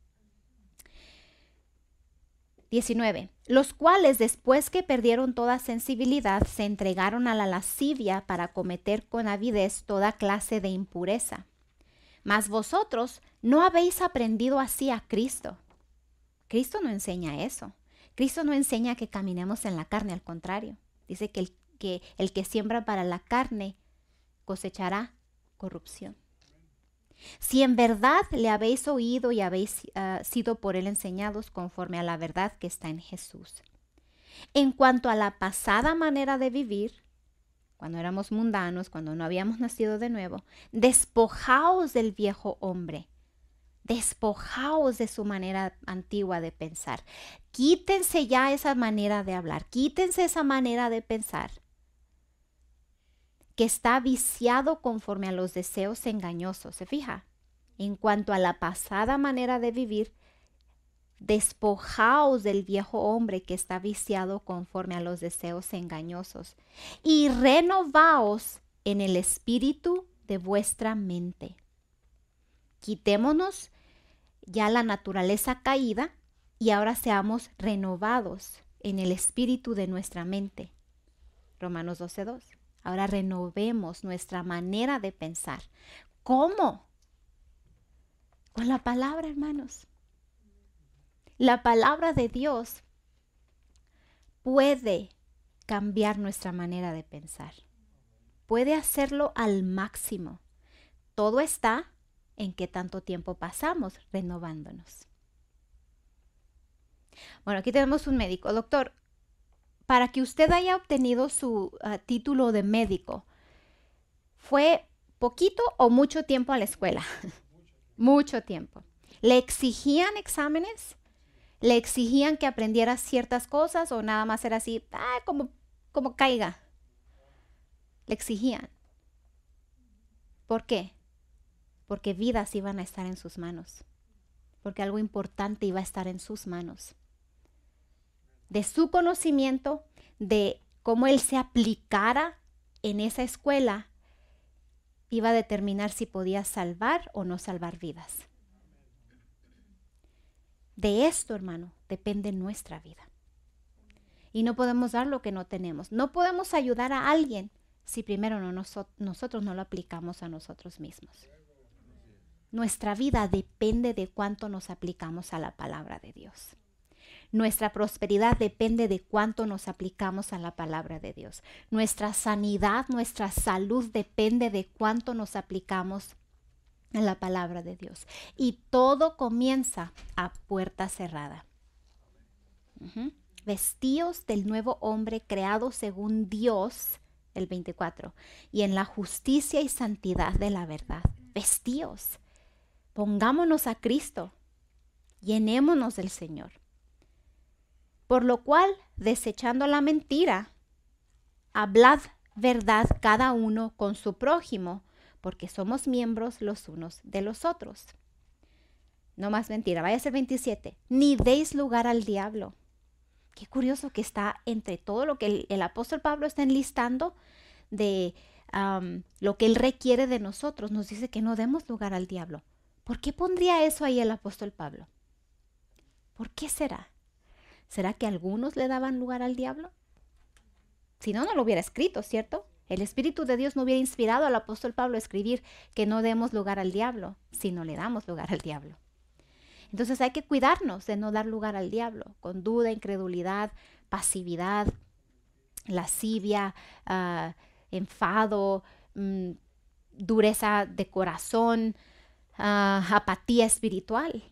19. Los cuales, después que perdieron toda sensibilidad, se entregaron a la lascivia para cometer con avidez toda clase de impureza. Mas vosotros no habéis aprendido así a Cristo. Cristo no enseña eso. Cristo no enseña que caminemos en la carne, al contrario. Dice que el que siembra para la carne cosechará corrupción. Si en verdad le habéis oído y habéis sido por él enseñados conforme a la verdad que está en Jesús. En cuanto a la pasada manera de vivir, cuando éramos mundanos, cuando no habíamos nacido de nuevo, despojaos del viejo hombre. Despojaos de su manera antigua de pensar. Quítense ya esa manera de hablar. Quítense esa manera de pensar que está viciado conforme a los deseos engañosos. ¿Se fija? En cuanto a la pasada manera de vivir, despojaos del viejo hombre que está viciado conforme a los deseos engañosos y renovaos en el espíritu de vuestra mente. Quitémonos ya la naturaleza caída y ahora seamos renovados en el espíritu de nuestra mente. Romanos 12:2. Ahora renovemos nuestra manera de pensar. ¿Cómo? Con la palabra, hermanos. La palabra de Dios puede cambiar nuestra manera de pensar. Puede hacerlo al máximo. Todo está en qué tanto tiempo pasamos renovándonos. Bueno, aquí tenemos un médico. Doctor, para que usted haya obtenido su título de médico, ¿fue poquito o mucho tiempo a la escuela? Mucho tiempo. ¿Le exigían exámenes? ¿Le exigían que aprendiera ciertas cosas o nada más era así, como caiga? Le exigían. ¿Por qué? Porque vidas iban a estar en sus manos. Porque algo importante iba a estar en sus manos. De su conocimiento, de cómo él se aplicara en esa escuela, iba a determinar si podía salvar o no salvar vidas. De esto, hermano, depende nuestra vida. Y no podemos dar lo que no tenemos. No podemos ayudar a alguien si primero nosotros no lo aplicamos a nosotros mismos. Nuestra vida depende de cuánto nos aplicamos a la palabra de Dios. Nuestra prosperidad depende de cuánto nos aplicamos a la palabra de Dios. Nuestra sanidad, nuestra salud depende de cuánto nos aplicamos a la palabra de Dios. Y todo comienza a puerta cerrada. Vestíos del nuevo hombre creado según Dios, el 24, y en la justicia y santidad de la verdad. Vestíos. Pongámonos a Cristo. Llenémonos del Señor. Por lo cual, desechando la mentira, hablad verdad cada uno con su prójimo, porque somos miembros los unos de los otros. No más mentira. Váyase al 27. Ni deis lugar al diablo. Qué curioso que está entre todo lo que el apóstol Pablo está enlistando de lo que él requiere de nosotros. Nos dice que no demos lugar al diablo. ¿Por qué pondría eso ahí el apóstol Pablo? ¿Por qué será? ¿Será que algunos le daban lugar al diablo? Si no, no lo hubiera escrito, ¿cierto? El Espíritu de Dios no hubiera inspirado al apóstol Pablo a escribir que no demos lugar al diablo si no le damos lugar al diablo. Entonces hay que cuidarnos de no dar lugar al diablo con duda, incredulidad, pasividad, lascivia, enfado, dureza de corazón, apatía espiritual.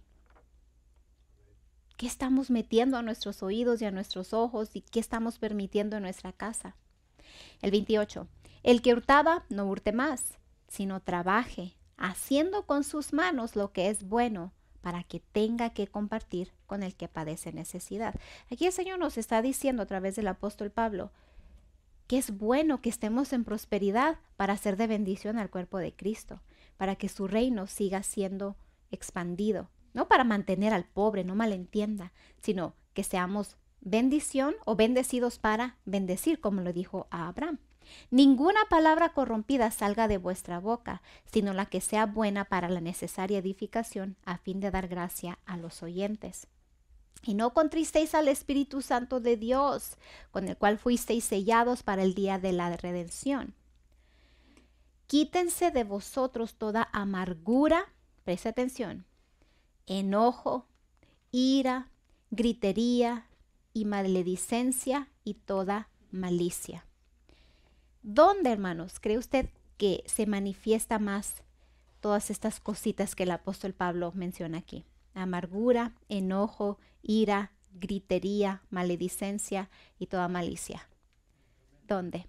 ¿Qué estamos metiendo a nuestros oídos y a nuestros ojos y qué estamos permitiendo en nuestra casa? El 28. El que hurtaba, no hurte más, sino trabaje, haciendo con sus manos lo que es bueno, para que tenga que compartir con el que padece necesidad. Aquí el Señor nos está diciendo a través del apóstol Pablo que es bueno que estemos en prosperidad para ser de bendición al cuerpo de Cristo, para que su reino siga siendo expandido. No para mantener al pobre, no malentienda, sino que seamos bendición o bendecidos para bendecir, como lo dijo a Abraham. Ninguna palabra corrompida salga de vuestra boca, sino la que sea buena para la necesaria edificación, a fin de dar gracia a los oyentes. Y no contristéis al Espíritu Santo de Dios, con el cual fuisteis sellados para el día de la redención. Quítense de vosotros toda amargura, presta atención, enojo, ira, gritería y maledicencia y toda malicia. ¿Dónde, hermanos, cree usted que se manifiesta más todas estas cositas que el apóstol Pablo menciona aquí? Amargura, enojo, ira, gritería, maledicencia y toda malicia. ¿Dónde?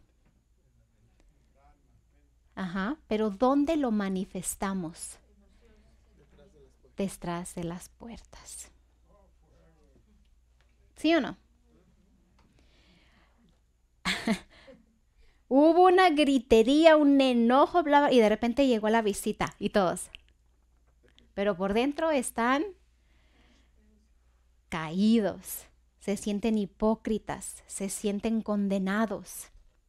Pero ¿dónde lo manifestamos? Detrás de las puertas. ¿Sí o no? Hubo una gritería, un enojo, bla, bla, y de repente llegó la visita y todos. Pero por dentro están caídos, se sienten hipócritas, se sienten condenados.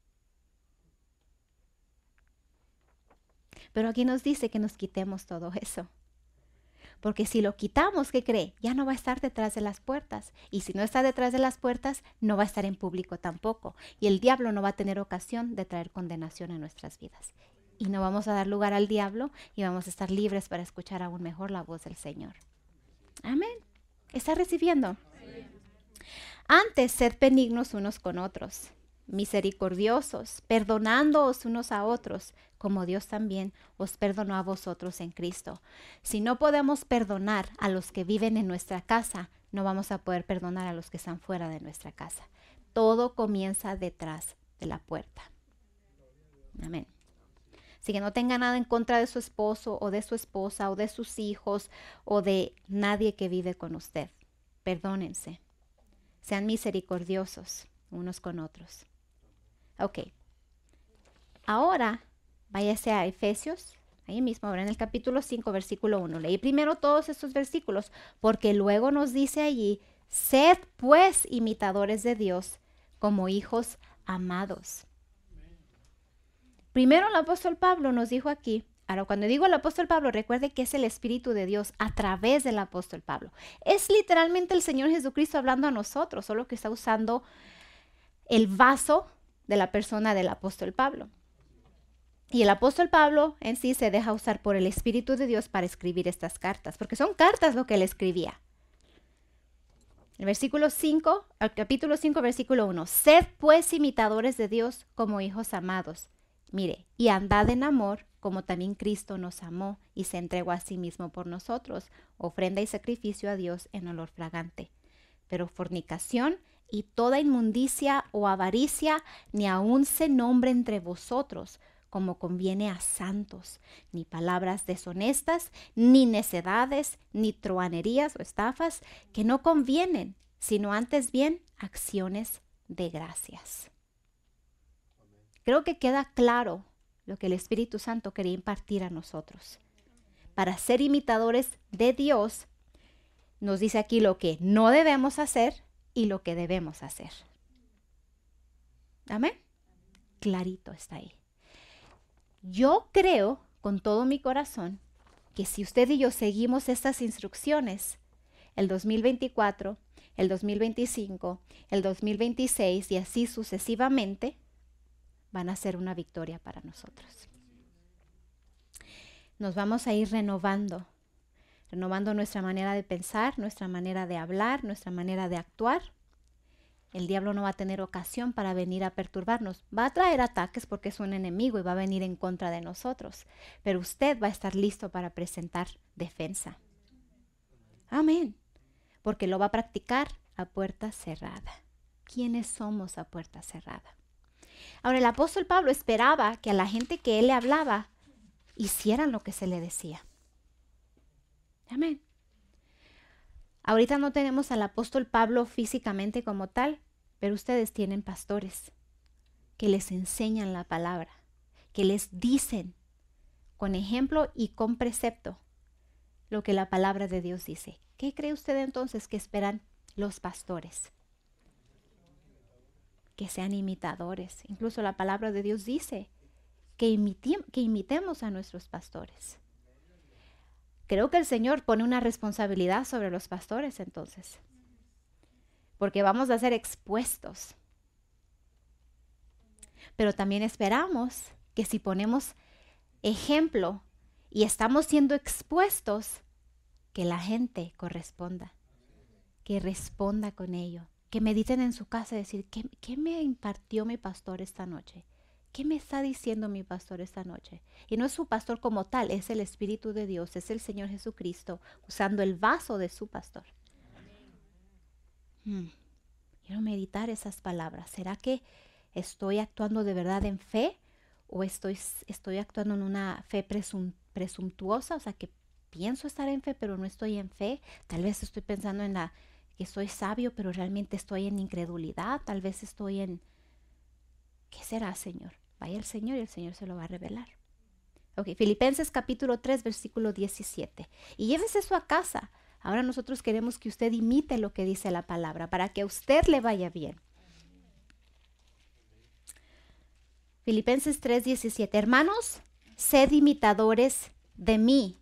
Pero aquí nos dice que nos quitemos todo eso. Porque si lo quitamos, ¿qué cree? Ya no va a estar detrás de las puertas. Y si no está detrás de las puertas, no va a estar en público tampoco. Y el diablo no va a tener ocasión de traer condenación a nuestras vidas. Y no vamos a dar lugar al diablo y vamos a estar libres para escuchar aún mejor la voz del Señor. Amén. ¿Está recibiendo? Sí. Antes, sed benignos unos con otros, misericordiosos, perdonándoos unos a otros, como Dios también os perdonó a vosotros en Cristo. Si no podemos perdonar a los que viven en nuestra casa, no vamos a poder perdonar a los que están fuera de nuestra casa. Todo comienza detrás de la puerta. Amén. Así que no tenga nada en contra de su esposo o de su esposa o de sus hijos o de nadie que vive con usted. Perdónense. Sean misericordiosos unos con otros. Ok. Ahora, váyase a Efesios, ahí mismo, ahora en el capítulo 5, versículo 1. Leí primero todos estos versículos porque luego nos dice allí, sed pues imitadores de Dios como hijos amados. Primero el apóstol Pablo nos dijo aquí, ahora cuando digo el apóstol Pablo, recuerde que es el Espíritu de Dios a través del apóstol Pablo. Es literalmente el Señor Jesucristo hablando a nosotros, solo que está usando el vaso de la persona del apóstol Pablo. Y el apóstol Pablo en sí se deja usar por el Espíritu de Dios para escribir estas cartas, porque son cartas lo que él escribía. El versículo 5, el capítulo 5, versículo 1. Sed pues imitadores de Dios como hijos amados. Mire, y andad en amor, como también Cristo nos amó y se entregó a sí mismo por nosotros, ofrenda y sacrificio a Dios en olor fragante. Pero fornicación y toda inmundicia o avaricia ni aun se nombre entre vosotros, como conviene a santos, ni palabras deshonestas, ni necedades, ni truanerías o estafas, que no convienen, sino antes bien acciones de gracias. Creo que queda claro lo que el Espíritu Santo quería impartir a nosotros. Para ser imitadores de Dios, nos dice aquí lo que no debemos hacer y lo que debemos hacer. Amén. Clarito está ahí. Yo creo con todo mi corazón que si usted y yo seguimos estas instrucciones, el 2024, el 2025, el 2026 y así sucesivamente, van a ser una victoria para nosotros. Nos vamos a ir renovando nuestra manera de pensar, nuestra manera de hablar, nuestra manera de actuar. El diablo no va a tener ocasión para venir a perturbarnos. Va a traer ataques porque es un enemigo y va a venir en contra de nosotros. Pero usted va a estar listo para presentar defensa. Amén. Porque lo va a practicar a puerta cerrada. ¿Quiénes somos a puerta cerrada? Ahora, el apóstol Pablo esperaba que a la gente que él le hablaba hicieran lo que se le decía. Amén. Ahorita no tenemos al apóstol Pablo físicamente como tal, pero ustedes tienen pastores que les enseñan la palabra, que les dicen con ejemplo y con precepto lo que la palabra de Dios dice. ¿Qué cree usted entonces que esperan los pastores? Que sean imitadores. Incluso la palabra de Dios dice que imitemos a nuestros pastores. Creo que el Señor pone una responsabilidad sobre los pastores entonces, porque vamos a ser expuestos. Pero también esperamos que si ponemos ejemplo y estamos siendo expuestos, que la gente corresponda, que responda con ello, que mediten en su casa y decir, ¿qué me impartió mi pastor esta noche? ¿Qué me está diciendo mi pastor esta noche? Y no es su pastor como tal, es el Espíritu de Dios, es el Señor Jesucristo usando el vaso de su pastor. Quiero meditar esas palabras. ¿Será que estoy actuando de verdad en fe o estoy actuando en una fe presuntuosa? O sea, que pienso estar en fe, pero no estoy en fe. Tal vez estoy pensando en que soy sabio, pero realmente estoy en incredulidad. Tal vez estoy en... ¿Qué será, Señor? Vaya el Señor y el Señor se lo va a revelar. Ok, Filipenses capítulo 3, versículo 17. Y llévese eso a casa. Ahora nosotros queremos que usted imite lo que dice la palabra para que a usted le vaya bien. Filipenses 3, 17. Hermanos, sed imitadores de mí.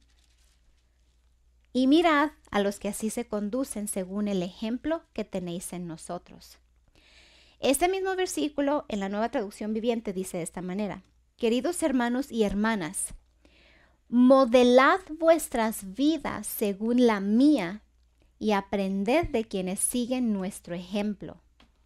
Y mirad a los que así se conducen según el ejemplo que tenéis en nosotros. Este mismo versículo en la Nueva Traducción Viviente dice de esta manera: queridos hermanos y hermanas, modelad vuestras vidas según la mía y aprended de quienes siguen nuestro ejemplo.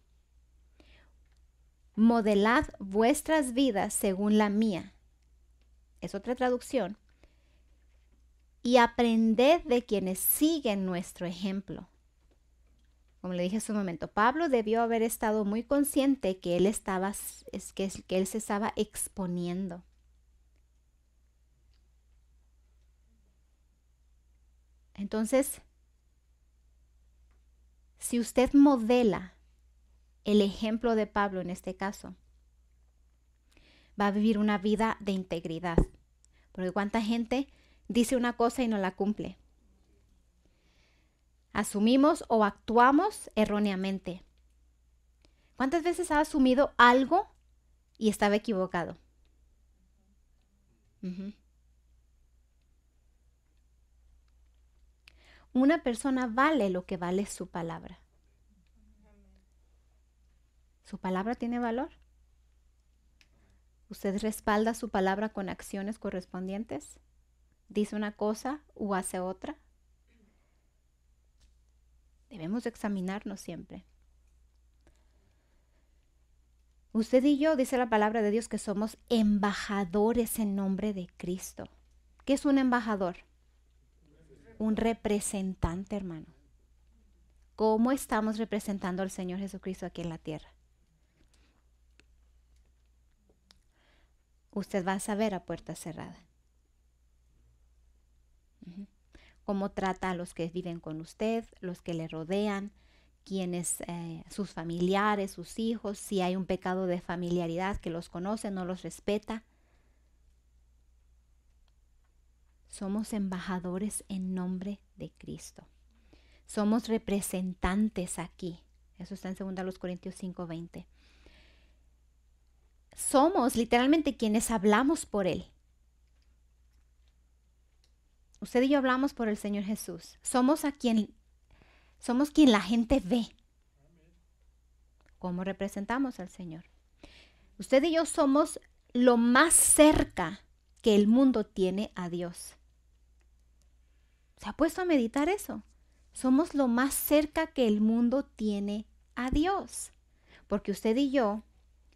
Modelad vuestras vidas según la mía. Es otra traducción. Y aprended de quienes siguen nuestro ejemplo. Como le dije hace un momento, Pablo debió haber estado muy consciente que él se estaba exponiendo. Entonces, si usted modela el ejemplo de Pablo en este caso, va a vivir una vida de integridad. Porque cuánta gente dice una cosa y no la cumple. Asumimos o actuamos erróneamente. ¿Cuántas veces ha asumido algo y estaba equivocado? Una persona vale lo que vale su palabra. ¿Su palabra tiene valor? ¿Usted respalda su palabra con acciones correspondientes? ¿Dice una cosa o hace otra? Debemos examinarnos siempre. Usted y yo, dice la palabra de Dios, que somos embajadores en nombre de Cristo. ¿Qué es un embajador? Un representante, hermano. ¿Cómo estamos representando al Señor Jesucristo aquí en la tierra? Usted va a saber a puerta cerrada. Cómo trata a los que viven con usted, los que le rodean, sus familiares, sus hijos, si hay un pecado de familiaridad que los conoce, no los respeta. Somos embajadores en nombre de Cristo. Somos representantes aquí. Eso está en 2 Corintios 5:20. Somos literalmente quienes hablamos por Él. Usted y yo hablamos por el Señor Jesús. Somos quien la gente ve. ¿Cómo representamos al Señor? Usted y yo somos lo más cerca que el mundo tiene a Dios. ¿Se ha puesto a meditar eso? Somos lo más cerca que el mundo tiene a Dios. Porque usted y yo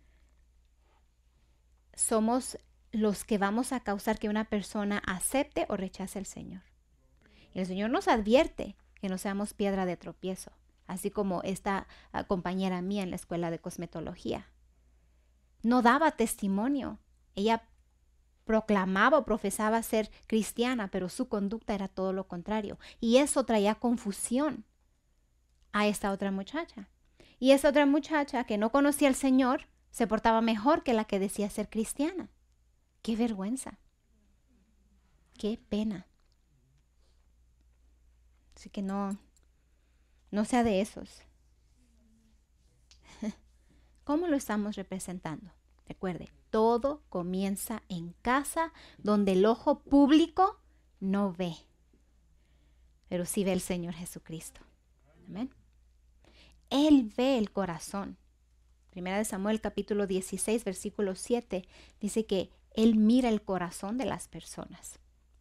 somos los que vamos a causar que una persona acepte o rechace al Señor. Y el Señor nos advierte que no seamos piedra de tropiezo, así como esta compañera mía en la escuela de cosmetología. No daba testimonio. Ella proclamaba o profesaba ser cristiana, pero su conducta era todo lo contrario. Y eso traía confusión a esta otra muchacha. Y esa otra muchacha que no conocía al Señor se portaba mejor que la que decía ser cristiana. ¡Qué vergüenza! ¡Qué pena! Así que no sea de esos. ¿Cómo lo estamos representando? Recuerde, todo comienza en casa, donde el ojo público no ve, pero sí ve el Señor Jesucristo. Amén. Él ve el corazón. Primera de Samuel capítulo 16, versículo 7, dice que Él mira el corazón de las personas.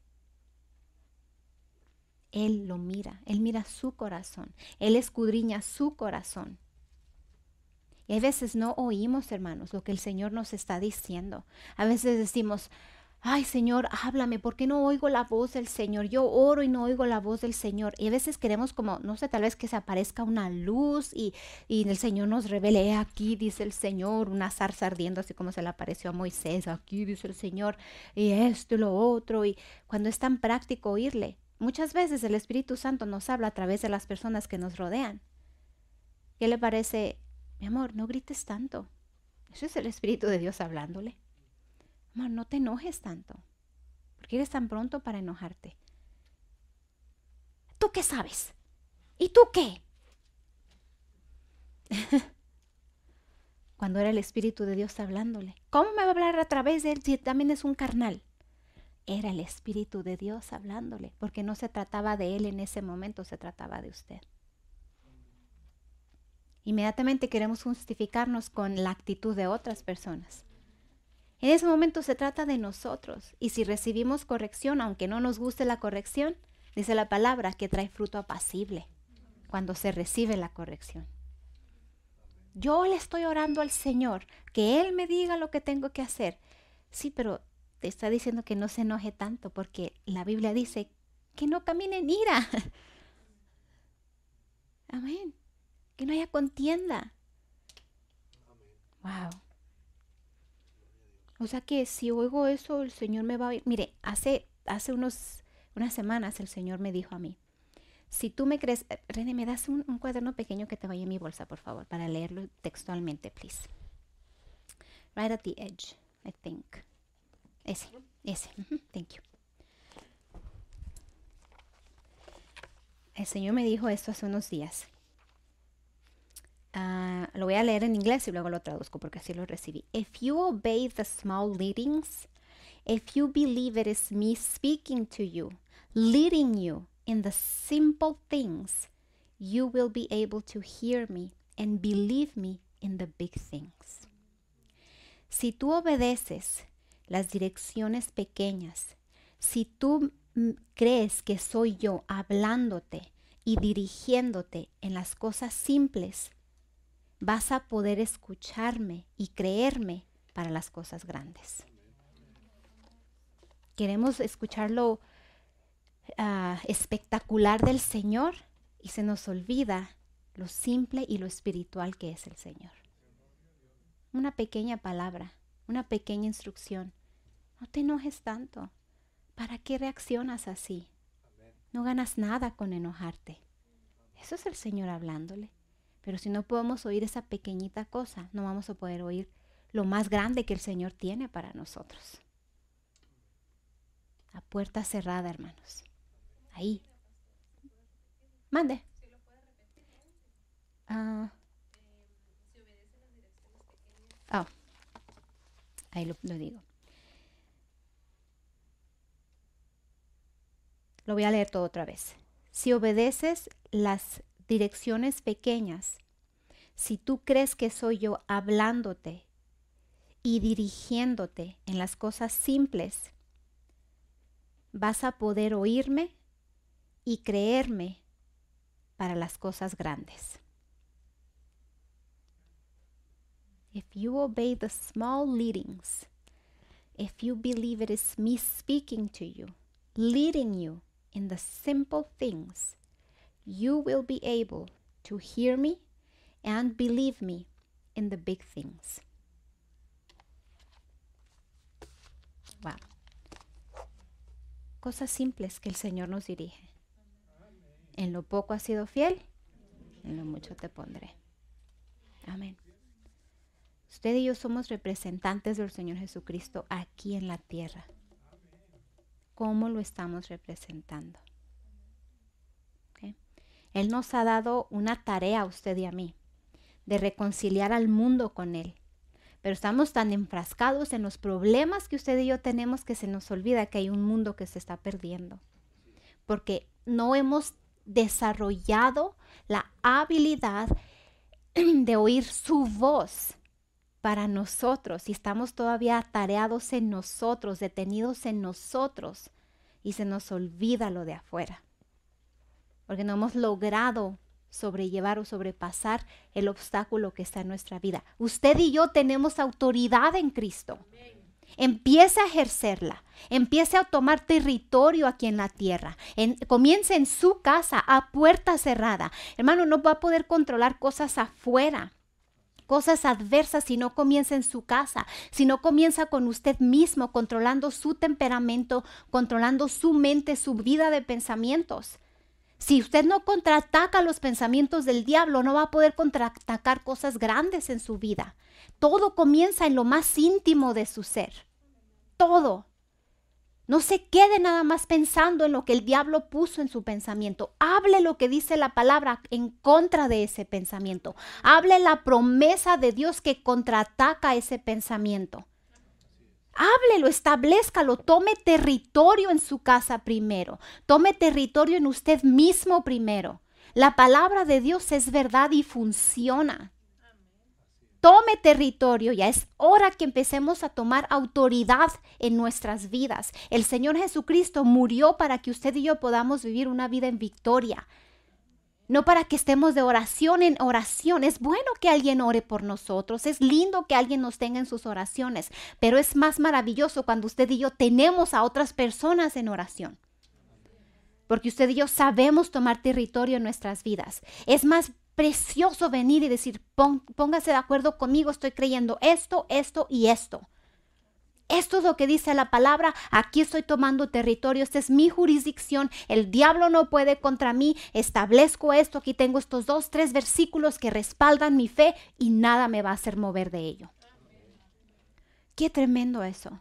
Él lo mira, Él mira su corazón, Él escudriña su corazón. Y a veces no oímos, hermanos, lo que el Señor nos está diciendo. A veces decimos, ay Señor, háblame, ¿por qué no oigo la voz del Señor? Yo oro y no oigo la voz del Señor. Y a veces queremos como, no sé, tal vez que se aparezca una luz y el Señor nos revele, aquí dice el Señor, una zarza ardiendo, así como se le apareció a Moisés, aquí dice el Señor, y esto y lo otro. Y cuando es tan práctico oírle, muchas veces el Espíritu Santo nos habla a través de las personas que nos rodean. ¿Qué le parece? Mi amor, no grites tanto. Eso es el Espíritu de Dios hablándole. Amor, no te enojes tanto. ¿Por qué eres tan pronto para enojarte? ¿Tú qué sabes? ¿Y tú qué? Cuando era el Espíritu de Dios hablándole. ¿Cómo me va a hablar a través de él si también es un carnal? Era el Espíritu de Dios hablándole, porque no se trataba de él en ese momento, se trataba de usted. Inmediatamente queremos justificarnos con la actitud de otras personas. En ese momento se trata de nosotros. Y si recibimos corrección, aunque no nos guste la corrección, dice la palabra que trae fruto apacible cuando se recibe la corrección. Yo le estoy orando al Señor, que Él me diga lo que tengo que hacer. Sí, pero te está diciendo que no se enoje tanto, porque la Biblia dice que no camine en ira. Amén. Que no haya contienda. Wow. O sea que si oigo eso, el Señor me va a oír. Mire, hace unas semanas el Señor me dijo a mí, si tú me crees, René, ¿me das un cuaderno pequeño que te vaya en mi bolsa, por favor, para leerlo textualmente, please? Right at the edge, I think. Ese. Thank you. El Señor me dijo esto hace unos días. Lo voy a leer en inglés y luego lo traduzco porque así lo recibí. If you obey the small leadings, if you believe it is me speaking to you, leading you in the simple things, you will be able to hear me and believe me in the big things. Si tú obedeces las direcciones pequeñas, si tú crees que soy yo hablándote y dirigiéndote en las cosas simples, vas a poder escucharme y creerme para las cosas grandes. Queremos escuchar lo espectacular del Señor y se nos olvida lo simple y lo espiritual que es el Señor. Una pequeña palabra, una pequeña instrucción. No te enojes tanto. ¿Para qué reaccionas así? No ganas nada con enojarte. Eso es el Señor hablándole. Pero si no podemos oír esa pequeñita cosa, no vamos a poder oír lo más grande que el Señor tiene para nosotros. La puerta cerrada, hermanos. Ahí. Mande. Ahí lo digo. Lo voy a leer todo otra vez. Si obedeces las direcciones pequeñas, si tú crees que soy yo hablándote y dirigiéndote en las cosas simples, vas a poder oírme y creerme para las cosas grandes. If you obey the small leadings, if you believe it is me speaking to you, leading you in the simple things, you will be able to hear me and believe me in the big things. Wow. Cosas simples que el Señor nos dirige. En lo poco has sido fiel, en lo mucho te pondré. Amén. Usted y yo somos representantes del Señor Jesucristo aquí en la tierra. ¿Cómo lo estamos representando? ¿Okay? Él nos ha dado una tarea a usted y a mí, de reconciliar al mundo con Él. Pero estamos tan enfrascados en los problemas que usted y yo tenemos que se nos olvida que hay un mundo que se está perdiendo. Porque no hemos desarrollado la habilidad de oír su voz para nosotros y estamos todavía atareados en nosotros, detenidos en nosotros y se nos olvida lo de afuera. Porque no hemos logrado sobrellevar o sobrepasar el obstáculo que está en nuestra vida. Usted y yo tenemos autoridad en Cristo. Empiece a ejercerla, empiece a tomar territorio aquí en la tierra. Comience en su casa a puerta cerrada. Hermano, no va a poder controlar cosas afuera, cosas adversas si no comienza en su casa, si no comienza con usted mismo, controlando su temperamento, controlando su mente, su vida de pensamientos. Si usted no contraataca los pensamientos del diablo, no va a poder contraatacar cosas grandes en su vida. Todo comienza en lo más íntimo de su ser. Todo. No se quede nada más pensando en lo que el diablo puso en su pensamiento. Hable lo que dice la palabra en contra de ese pensamiento. Hable la promesa de Dios que contraataca ese pensamiento. Háblelo, establezcalo, tome territorio en su casa primero. Tome territorio en usted mismo primero. La palabra de Dios es verdad y funciona. Tome territorio, ya es hora que empecemos a tomar autoridad en nuestras vidas. El Señor Jesucristo murió para que usted y yo podamos vivir una vida en victoria. No para que estemos de oración en oración. Es bueno que alguien ore por nosotros. Es lindo que alguien nos tenga en sus oraciones. Pero es más maravilloso cuando usted y yo tenemos a otras personas en oración. Porque usted y yo sabemos tomar territorio en nuestras vidas. Es más precioso venir y decir, póngase de acuerdo conmigo, estoy creyendo esto, esto y esto. Esto es lo que dice la palabra, aquí estoy tomando territorio, esta es mi jurisdicción, el diablo no puede contra mí, establezco esto, aquí tengo estos 2, 3 versículos que respaldan mi fe y nada me va a hacer mover de ello. Qué tremendo eso.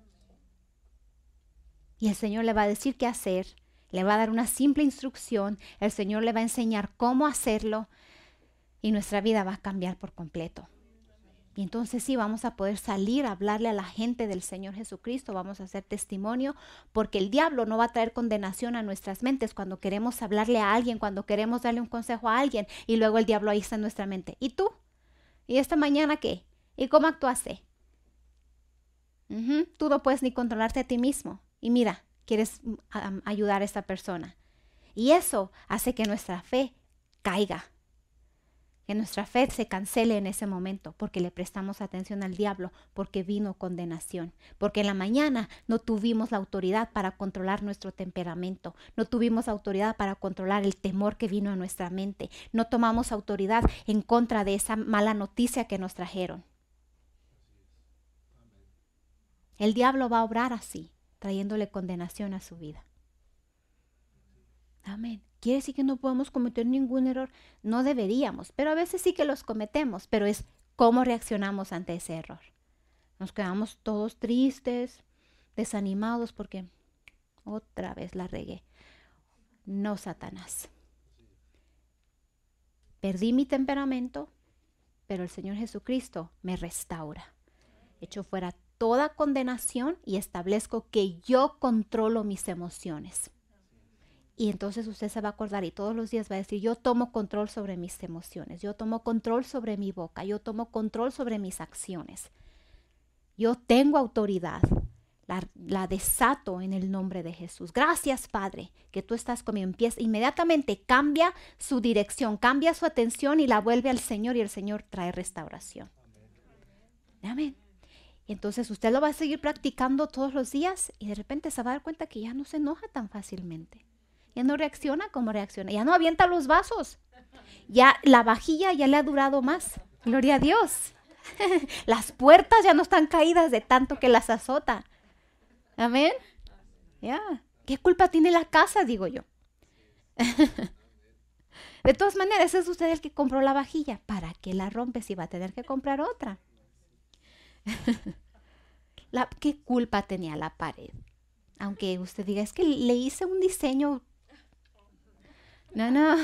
Y el Señor le va a decir qué hacer, le va a dar una simple instrucción, el Señor le va a enseñar cómo hacerlo y nuestra vida va a cambiar por completo. Y entonces sí, vamos a poder salir a hablarle a la gente del Señor Jesucristo, vamos a hacer testimonio, porque el diablo no va a traer condenación a nuestras mentes cuando queremos hablarle a alguien, cuando queremos darle un consejo a alguien y luego el diablo ahí está en nuestra mente. ¿Y tú? ¿Y esta mañana qué? ¿Y cómo actuaste? Tú no puedes ni controlarte a ti mismo. Y mira, quieres ayudar a esta persona. Y eso hace que nuestra fe caiga. Que nuestra fe se cancele en ese momento porque le prestamos atención al diablo, porque vino condenación. Porque en la mañana no tuvimos la autoridad para controlar nuestro temperamento. No tuvimos autoridad para controlar el temor que vino a nuestra mente. No tomamos autoridad en contra de esa mala noticia que nos trajeron. El diablo va a obrar así, trayéndole condenación a su vida. Amén. ¿Quiere decir que no podemos cometer ningún error? No deberíamos, pero a veces sí que los cometemos, pero es cómo reaccionamos ante ese error. Nos quedamos todos tristes, desanimados porque otra vez la regué. No, Satanás. Perdí mi temperamento, pero el Señor Jesucristo me restaura. Echo fuera toda condenación y establezco que yo controlo mis emociones. Y entonces usted se va a acordar y todos los días va a decir, yo tomo control sobre mis emociones, yo tomo control sobre mi boca, yo tomo control sobre mis acciones. Yo tengo autoridad. La desato en el nombre de Jesús. Gracias, Padre, que tú estás conmigo. Empieza, inmediatamente cambia su dirección, cambia su atención y la vuelve al Señor, y el Señor trae restauración. Amén. Y entonces usted lo va a seguir practicando todos los días y de repente se va a dar cuenta que ya no se enoja tan fácilmente. Ya no reacciona como reacciona. Ya no avienta los vasos. Ya la vajilla ya le ha durado más. Gloria a Dios. Las puertas ya no están caídas de tanto que las azota. Amén. Ya. ¿Qué culpa tiene la casa, digo yo? De todas maneras, es usted el que compró la vajilla. ¿Para qué la rompe si va a tener que comprar otra? ¿Qué culpa tenía la pared? Aunque usted diga, es que le hice un diseño. No.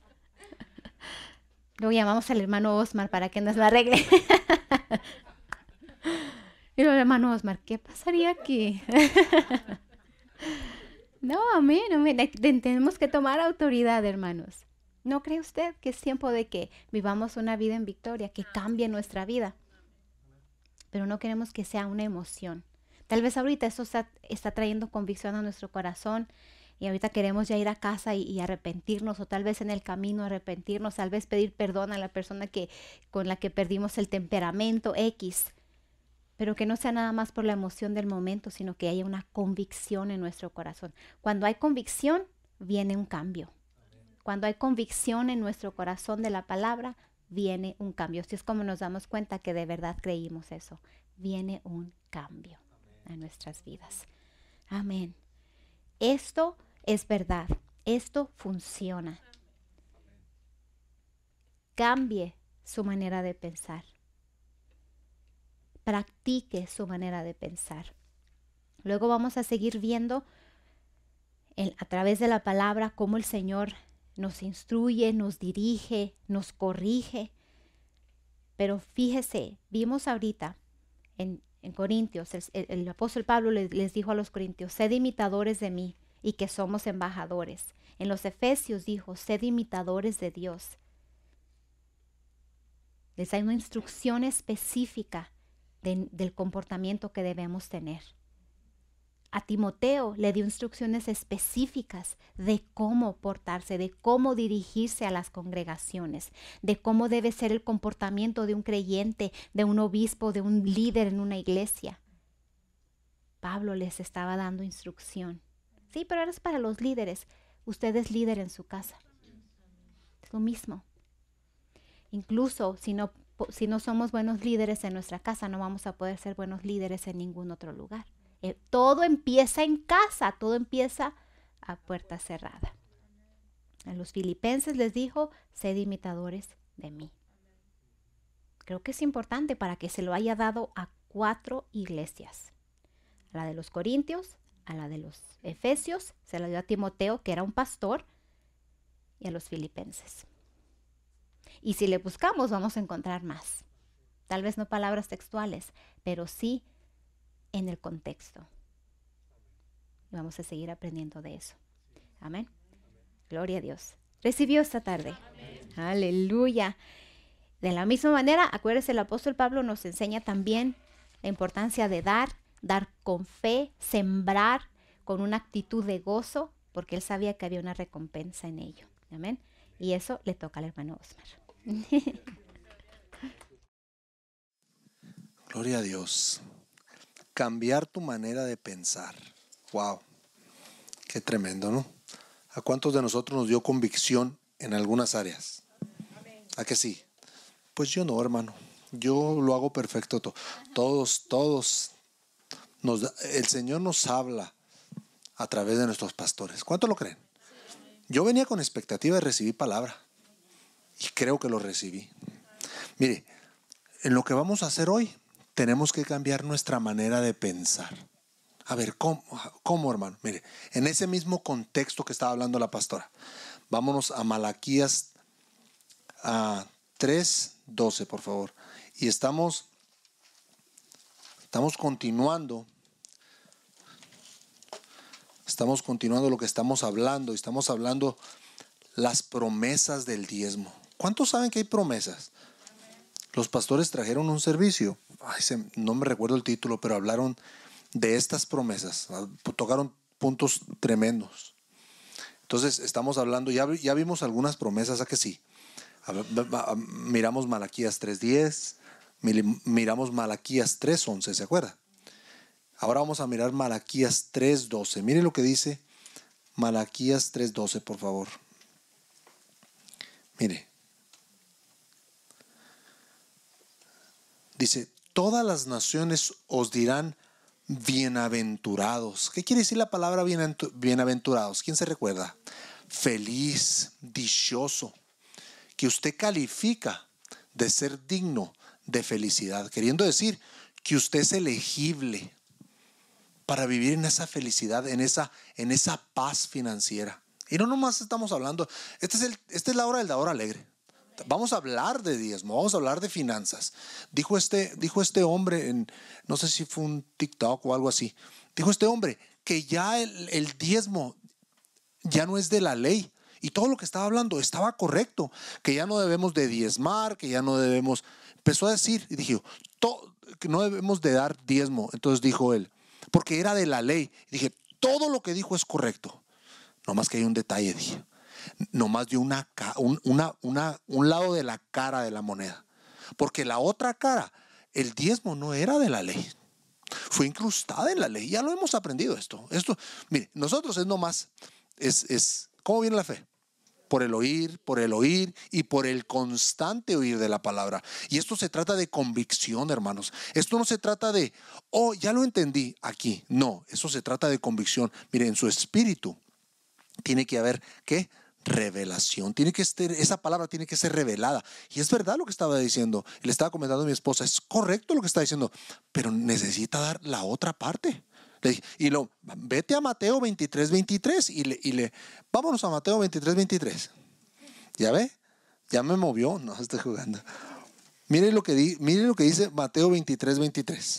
Luego llamamos al hermano Osmar para que nos la arregle. Y el hermano Osmar, ¿qué pasaría aquí? No, amén. Tenemos que tomar autoridad, hermanos. ¿No cree usted que es tiempo de que vivamos una vida en victoria, que cambie nuestra vida? Pero no queremos que sea una emoción. Tal vez ahorita eso está trayendo convicción a nuestro corazón y ahorita queremos ya ir a casa y arrepentirnos, o tal vez en el camino arrepentirnos, tal vez pedir perdón a la persona con la que perdimos el temperamento X. Pero que no sea nada más por la emoción del momento, sino que haya una convicción en nuestro corazón. Cuando hay convicción, viene un cambio. Cuando hay convicción en nuestro corazón de la palabra, viene un cambio. Así es como nos damos cuenta que de verdad creímos eso. Viene un cambio a nuestras vidas. Amén. Esto es verdad. Esto funciona. Cambie su manera de pensar. Practique su manera de pensar. Luego vamos a seguir viendo a través de la palabra cómo el Señor nos instruye, nos dirige, nos corrige. Pero fíjese, vimos ahorita en Corintios, el apóstol Pablo les dijo a los corintios, sed imitadores de mí y que somos embajadores. En los Efesios dijo, sed imitadores de Dios. Les hay una instrucción específica del comportamiento que debemos tener. A Timoteo le dio instrucciones específicas de cómo portarse, de cómo dirigirse a las congregaciones, de cómo debe ser el comportamiento de un creyente, de un obispo, de un líder en una iglesia. Pablo les estaba dando instrucción. Sí, pero ahora es para los líderes. Usted es líder en su casa. Es lo mismo. Incluso si no somos buenos líderes en nuestra casa, no vamos a poder ser buenos líderes en ningún otro lugar. Todo empieza en casa, todo empieza a puerta cerrada. A los filipenses les dijo, sed imitadores de mí. Creo que es importante para que se lo haya dado a 4 iglesias. A la de los Corintios, a la de los Efesios, se la dio a Timoteo, que era un pastor, y a los filipenses. Y si le buscamos, vamos a encontrar más. Tal vez no palabras textuales, pero sí en el contexto. Y vamos a seguir aprendiendo de eso. Amén. Gloria a Dios. ¿Recibió esta tarde? Amén. Aleluya. De la misma manera, acuérdese, el apóstol Pablo nos enseña también la importancia de dar con fe, sembrar con una actitud de gozo, porque él sabía que había una recompensa en ello. Amén. Y eso le toca al hermano Osmar. Gloria a Dios. Cambiar tu manera de pensar. Wow, qué tremendo, ¿no? ¿A cuántos de nosotros nos dio convicción en algunas áreas? ¿A que sí? Pues yo no, hermano. Yo lo hago perfecto. Todos. El Señor nos habla a través de nuestros pastores. ¿Cuántos lo creen? Yo venía con expectativa de recibir palabra. Y creo que lo recibí. Mire, en lo que vamos a hacer hoy, tenemos que cambiar nuestra manera de pensar. A ver, ¿cómo, hermano? Mire, en ese mismo contexto que estaba hablando la pastora, vámonos a Malaquías 3:12, por favor. Y estamos continuando. Estamos continuando lo que estamos hablando. Y estamos hablando las promesas del diezmo. ¿Cuántos saben que hay promesas? Los pastores trajeron un servicio. no me recuerdo el título, pero hablaron de estas promesas, tocaron puntos tremendos. Entonces estamos hablando, ya vimos algunas promesas, ¿a que sí? Miramos Malaquías 3:10, miramos Malaquías 3:11, ¿se acuerda? Ahora vamos a mirar Malaquías 3:12. Mire lo que dice Malaquías 3:12, por favor. Mire. Dice, todas las naciones os dirán bienaventurados. ¿Qué quiere decir la palabra bienaventurados? ¿Quién se recuerda? Feliz, dichoso, que usted califica de ser digno de felicidad, queriendo decir que usted es elegible para vivir en esa felicidad, en esa paz financiera. Y no nomás estamos hablando, esta es la hora del dador alegre. Vamos a hablar de diezmo, vamos a hablar de finanzas. Dijo este hombre, no sé si fue un TikTok o algo así, dijo este hombre que ya el diezmo ya no es de la ley. Y todo lo que estaba hablando estaba correcto, que ya no debemos de diezmar, que ya no debemos, empezó a decir, y dije, que no debemos de dar diezmo. Entonces dijo él, porque era de la ley. Y dije, todo lo que dijo es correcto. No más que hay un detalle, dije. No más de un lado de la cara de la moneda. Porque la otra cara, el diezmo no era de la ley. Fue incrustada en la ley. Ya lo hemos aprendido esto. Mire, nosotros es nomás, ¿cómo viene la fe? Por el oír y por el constante oír de la palabra. Y esto se trata de convicción, hermanos. Esto no se trata de, ya lo entendí aquí. No, eso se trata de convicción. Mire, en su espíritu tiene que haber, ¿qué? Revelación. Esa palabra tiene que ser revelada. Y es verdad lo que estaba diciendo. Le estaba comentando a mi esposa, es correcto lo que está diciendo, pero necesita dar la otra parte. Vete a Mateo 23:23 vámonos a Mateo 23:23. ¿Ya ve? Ya me movió. No, estoy jugando. Mire lo que dice Mateo 23:23.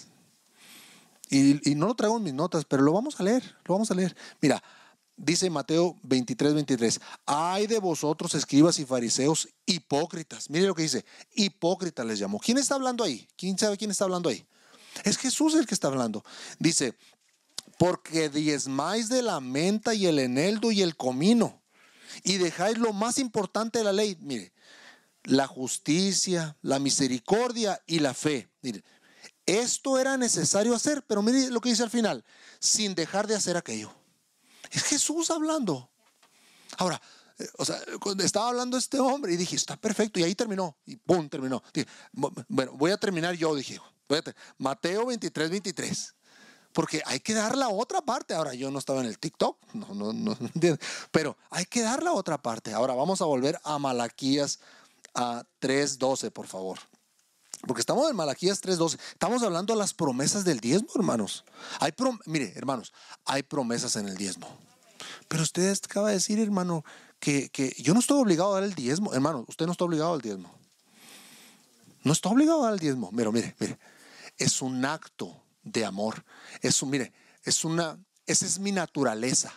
Y no lo traigo en mis notas, pero lo vamos a leer. Mira, dice Mateo 23:23. Ay de vosotros, escribas y fariseos, hipócritas. Mire lo que dice. Hipócritas les llamó. ¿Quién está hablando ahí? ¿Quién sabe quién está hablando ahí? Es Jesús el que está hablando. Dice, porque diezmáis de la menta y el eneldo y el comino, y dejáis lo más importante de la ley. Mire, la justicia, la misericordia y la fe. Mire, esto era necesario hacer, pero mire lo que dice al final, sin dejar de hacer aquello. Es Jesús hablando. Ahora, estaba hablando este hombre y dije, está perfecto, y ahí terminó, y pum, terminó. Dije, bueno, voy a terminar yo, dije, Mateo 23:23. Porque hay que dar la otra parte. Ahora, yo no estaba en el TikTok, no entiendo, pero hay que dar la otra parte. Ahora vamos a volver a Malaquías 3:12, por favor. Porque estamos en Malaquías 3:12. Estamos hablando de las promesas del diezmo, hermanos. Mire, hermanos, hay promesas en el diezmo. Pero usted acaba de decir, hermano, que yo no estoy obligado a dar el diezmo. Hermano, usted no está obligado al diezmo. No está obligado a dar el diezmo. Pero mire, es un acto de amor. Esa es mi naturaleza.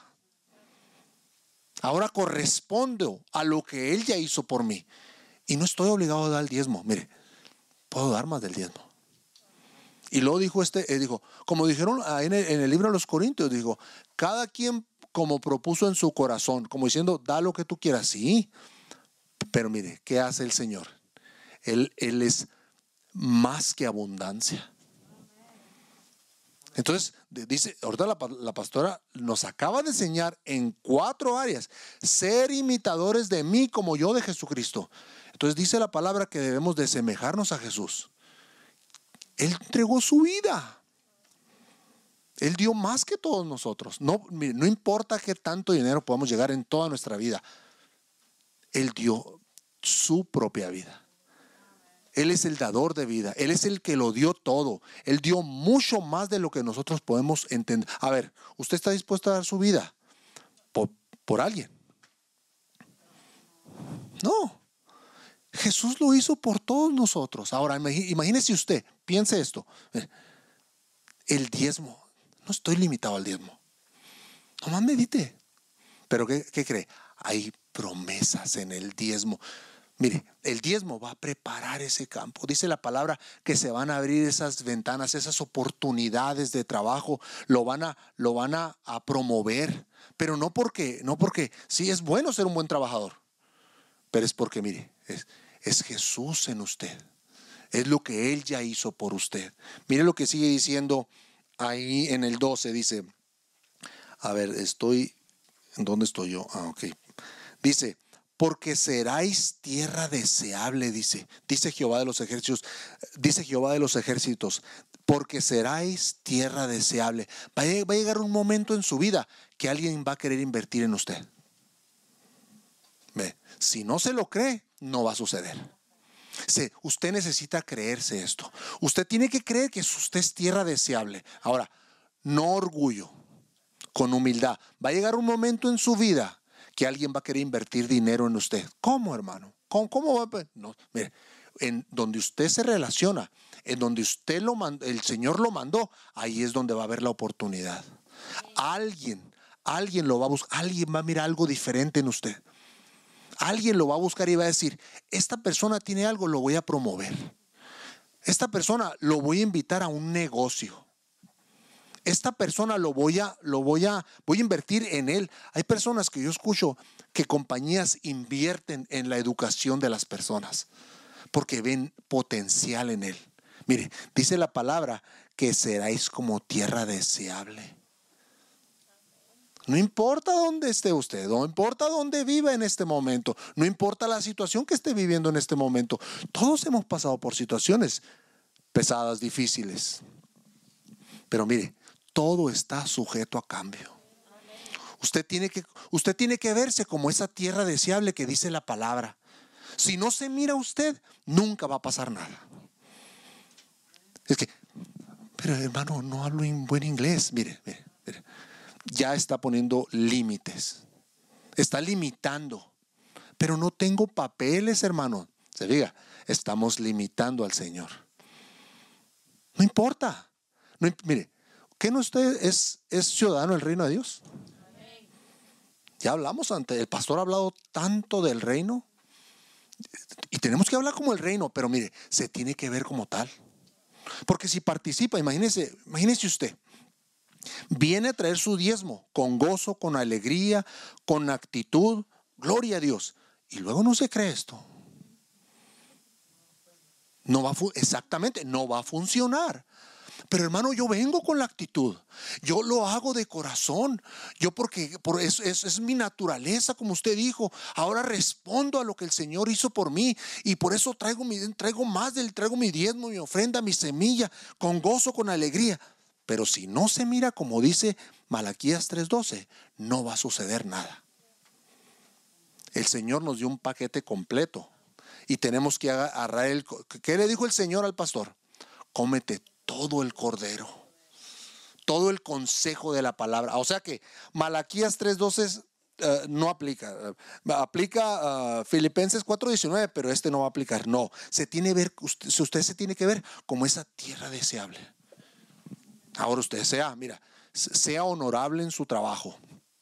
Ahora correspondo a lo que Él ya hizo por mí. Y no estoy obligado a dar el diezmo. Mire, puedo dar más del diezmo. Y luego dijo, como dijeron en el libro de los Corintios, dijo, cada quien como propuso en su corazón, como diciendo, da lo que tú quieras, sí. Pero mire, ¿qué hace el Señor? Él es más que abundancia. Entonces, dice, ahorita la pastora nos acaba de enseñar en 4 áreas, ser imitadores de mí como yo de Jesucristo. Entonces dice la palabra que debemos de semejarnos a Jesús. Él entregó su vida. Él dio más que todos nosotros. No importa qué tanto dinero podamos llegar en toda nuestra vida. Él dio su propia vida. Él es el dador de vida. Él es el que lo dio todo. Él dio mucho más de lo que nosotros podemos entender. A ver, ¿usted está dispuesto a dar su vida por alguien? No. Jesús lo hizo por todos nosotros. Ahora, imagínese usted, piense esto. El diezmo. No estoy limitado al diezmo. Nomás medite. Pero ¿qué cree? Hay promesas en el diezmo. Mire, el diezmo va a preparar ese campo. Dice la palabra que se van a abrir esas ventanas, esas oportunidades de trabajo, lo van a promover. Pero no porque sí es bueno ser un buen trabajador, pero es porque, mire, es Jesús en usted. Es lo que Él ya hizo por usted. Mire lo que sigue diciendo ahí en el 12. Dice, a ver, ¿dónde estoy yo? Ok. Dice, porque seráis tierra deseable, dice Jehová de los ejércitos. Dice Jehová de los ejércitos, porque seráis tierra deseable. Va a llegar un momento en su vida que alguien va a querer invertir en usted. Ve, si no se lo cree, no va a suceder. Usted necesita creerse esto. Usted tiene que creer que usted es tierra deseable. Ahora, no orgullo, con humildad. Va a llegar un momento en su vida que alguien va a querer invertir dinero en usted. ¿Cómo, hermano? ¿Cómo va a? No, mire, en donde usted se relaciona, en donde usted el Señor lo mandó, ahí es donde va a haber la oportunidad. Alguien lo va a buscar, alguien va a mirar algo diferente en usted. Alguien lo va a buscar y va a decir, esta persona tiene algo, lo voy a promover. Esta persona lo voy a invitar a un negocio. Esta persona voy a invertir en él. Hay personas que yo escucho que compañías invierten en la educación de las personas porque ven potencial en él. Mire, dice la palabra que seráis como tierra deseable. No importa dónde esté usted, no importa dónde viva en este momento, no importa la situación que esté viviendo en este momento. Todos hemos pasado por situaciones pesadas, difíciles. Pero mire, todo está sujeto a cambio. Usted tiene que verse como esa tierra deseable que dice la palabra. Si no se mira usted, nunca va a pasar nada. Es que, pero hermano, no hablo en buen inglés. Mire. Ya está poniendo límites. Está limitando. Pero no tengo papeles, hermano. Se diga, estamos limitando al Señor. No importa. Mire, ¿qué no usted es ciudadano del reino de Dios? Ya hablamos el pastor ha hablado tanto del reino. Y tenemos que hablar como el reino, pero mire, se tiene que ver como tal. Porque si participa, imagínese usted. Viene a traer su diezmo con gozo, con alegría, con actitud, gloria a Dios. Y luego no se cree esto. No va a funcionar. Pero hermano, yo vengo con la actitud. Yo lo hago de corazón. Porque es mi naturaleza, como usted dijo. Ahora respondo a lo que el Señor hizo por mí. Y por eso traigo mi diezmo, mi ofrenda, mi semilla, con gozo, con alegría. Pero si no se mira como dice Malaquías 3:12, no va a suceder nada. El Señor nos dio un paquete completo y tenemos que agarrar ¿qué le dijo el Señor al pastor? Cómete todo el cordero, todo el consejo de la palabra. O sea que Malaquías 3:12 no aplica. Aplica Filipenses 4:19, pero no va a aplicar. No, usted se tiene que ver como esa tierra deseable. Ahora usted sea honorable en su trabajo,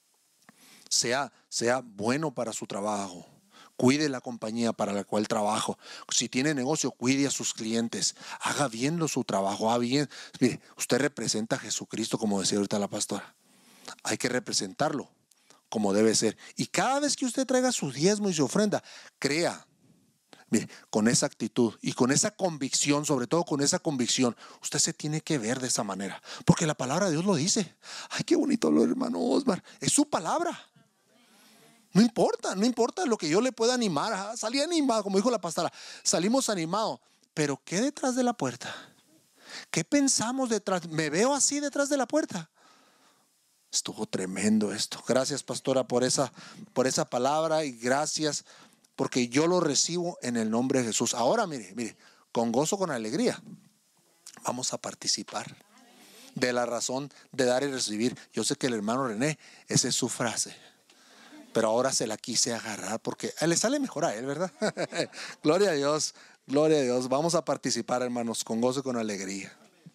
sea bueno para su trabajo, cuide la compañía para la cual trabajo. Si tiene negocio, cuide a sus clientes, haga bien su trabajo, haga bien. Mire, usted representa a Jesucristo, como decía ahorita la pastora. Hay que representarlo como debe ser. Y cada vez que usted traiga su diezmo y su ofrenda, crea. Mire, con esa actitud y con esa convicción, sobre todo con esa convicción, usted se tiene que ver de esa manera, porque la palabra de Dios lo dice. Ay, qué bonito lo hermano Osmar, es su palabra. No importa lo que yo le pueda animar. Salí animado, como dijo la pastora, salimos animados, pero ¿qué detrás de la puerta? ¿Qué pensamos detrás? ¿Me veo así detrás de la puerta? Estuvo tremendo esto. Gracias, pastora, por esa palabra, y gracias porque yo lo recibo en el nombre de Jesús. Ahora mire, con gozo, con alegría, vamos a participar de la razón de dar y recibir. Yo sé que el hermano René, esa es su frase, pero ahora se la quise agarrar porque le sale mejor a él, ¿verdad? Gloria a Dios, gloria a Dios. Vamos a participar, hermanos, con gozo y con alegría.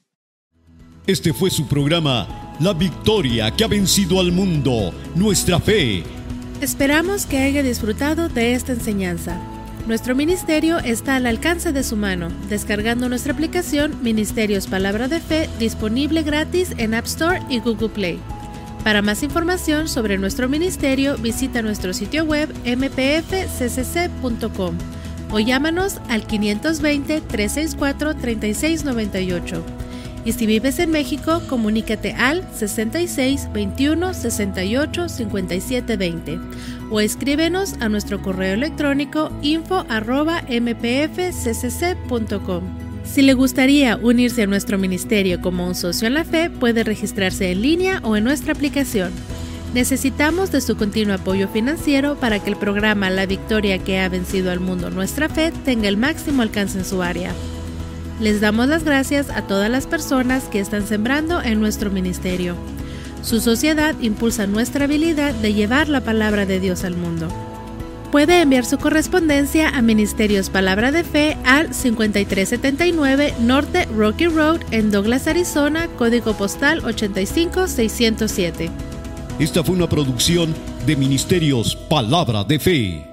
Este fue su programa, La Victoria que ha vencido al mundo, nuestra fe. Esperamos que haya disfrutado de esta enseñanza. Nuestro ministerio está al alcance de su mano, descargando nuestra aplicación Ministerios Palabra de Fe, disponible gratis en App Store y Google Play. Para más información sobre nuestro ministerio, visita nuestro sitio web mpfccc.com o llámanos al 520-364-3698. Y si vives en México, comunícate al 66 21 68 57 20 o escríbenos a nuestro correo electrónico info@mpfccc.com. Si le gustaría unirse a nuestro ministerio como un socio en la fe, puede registrarse en línea o en nuestra aplicación. Necesitamos de su continuo apoyo financiero para que el programa La Victoria que ha vencido al mundo, nuestra fe, tenga el máximo alcance en su área. Les damos las gracias a todas las personas que están sembrando en nuestro ministerio. Su sociedad impulsa nuestra habilidad de llevar la palabra de Dios al mundo. Puede enviar su correspondencia a Ministerios Palabra de Fe al 5379 Norte Rocky Road en Douglas, Arizona, código postal 85607. Esta fue una producción de Ministerios Palabra de Fe.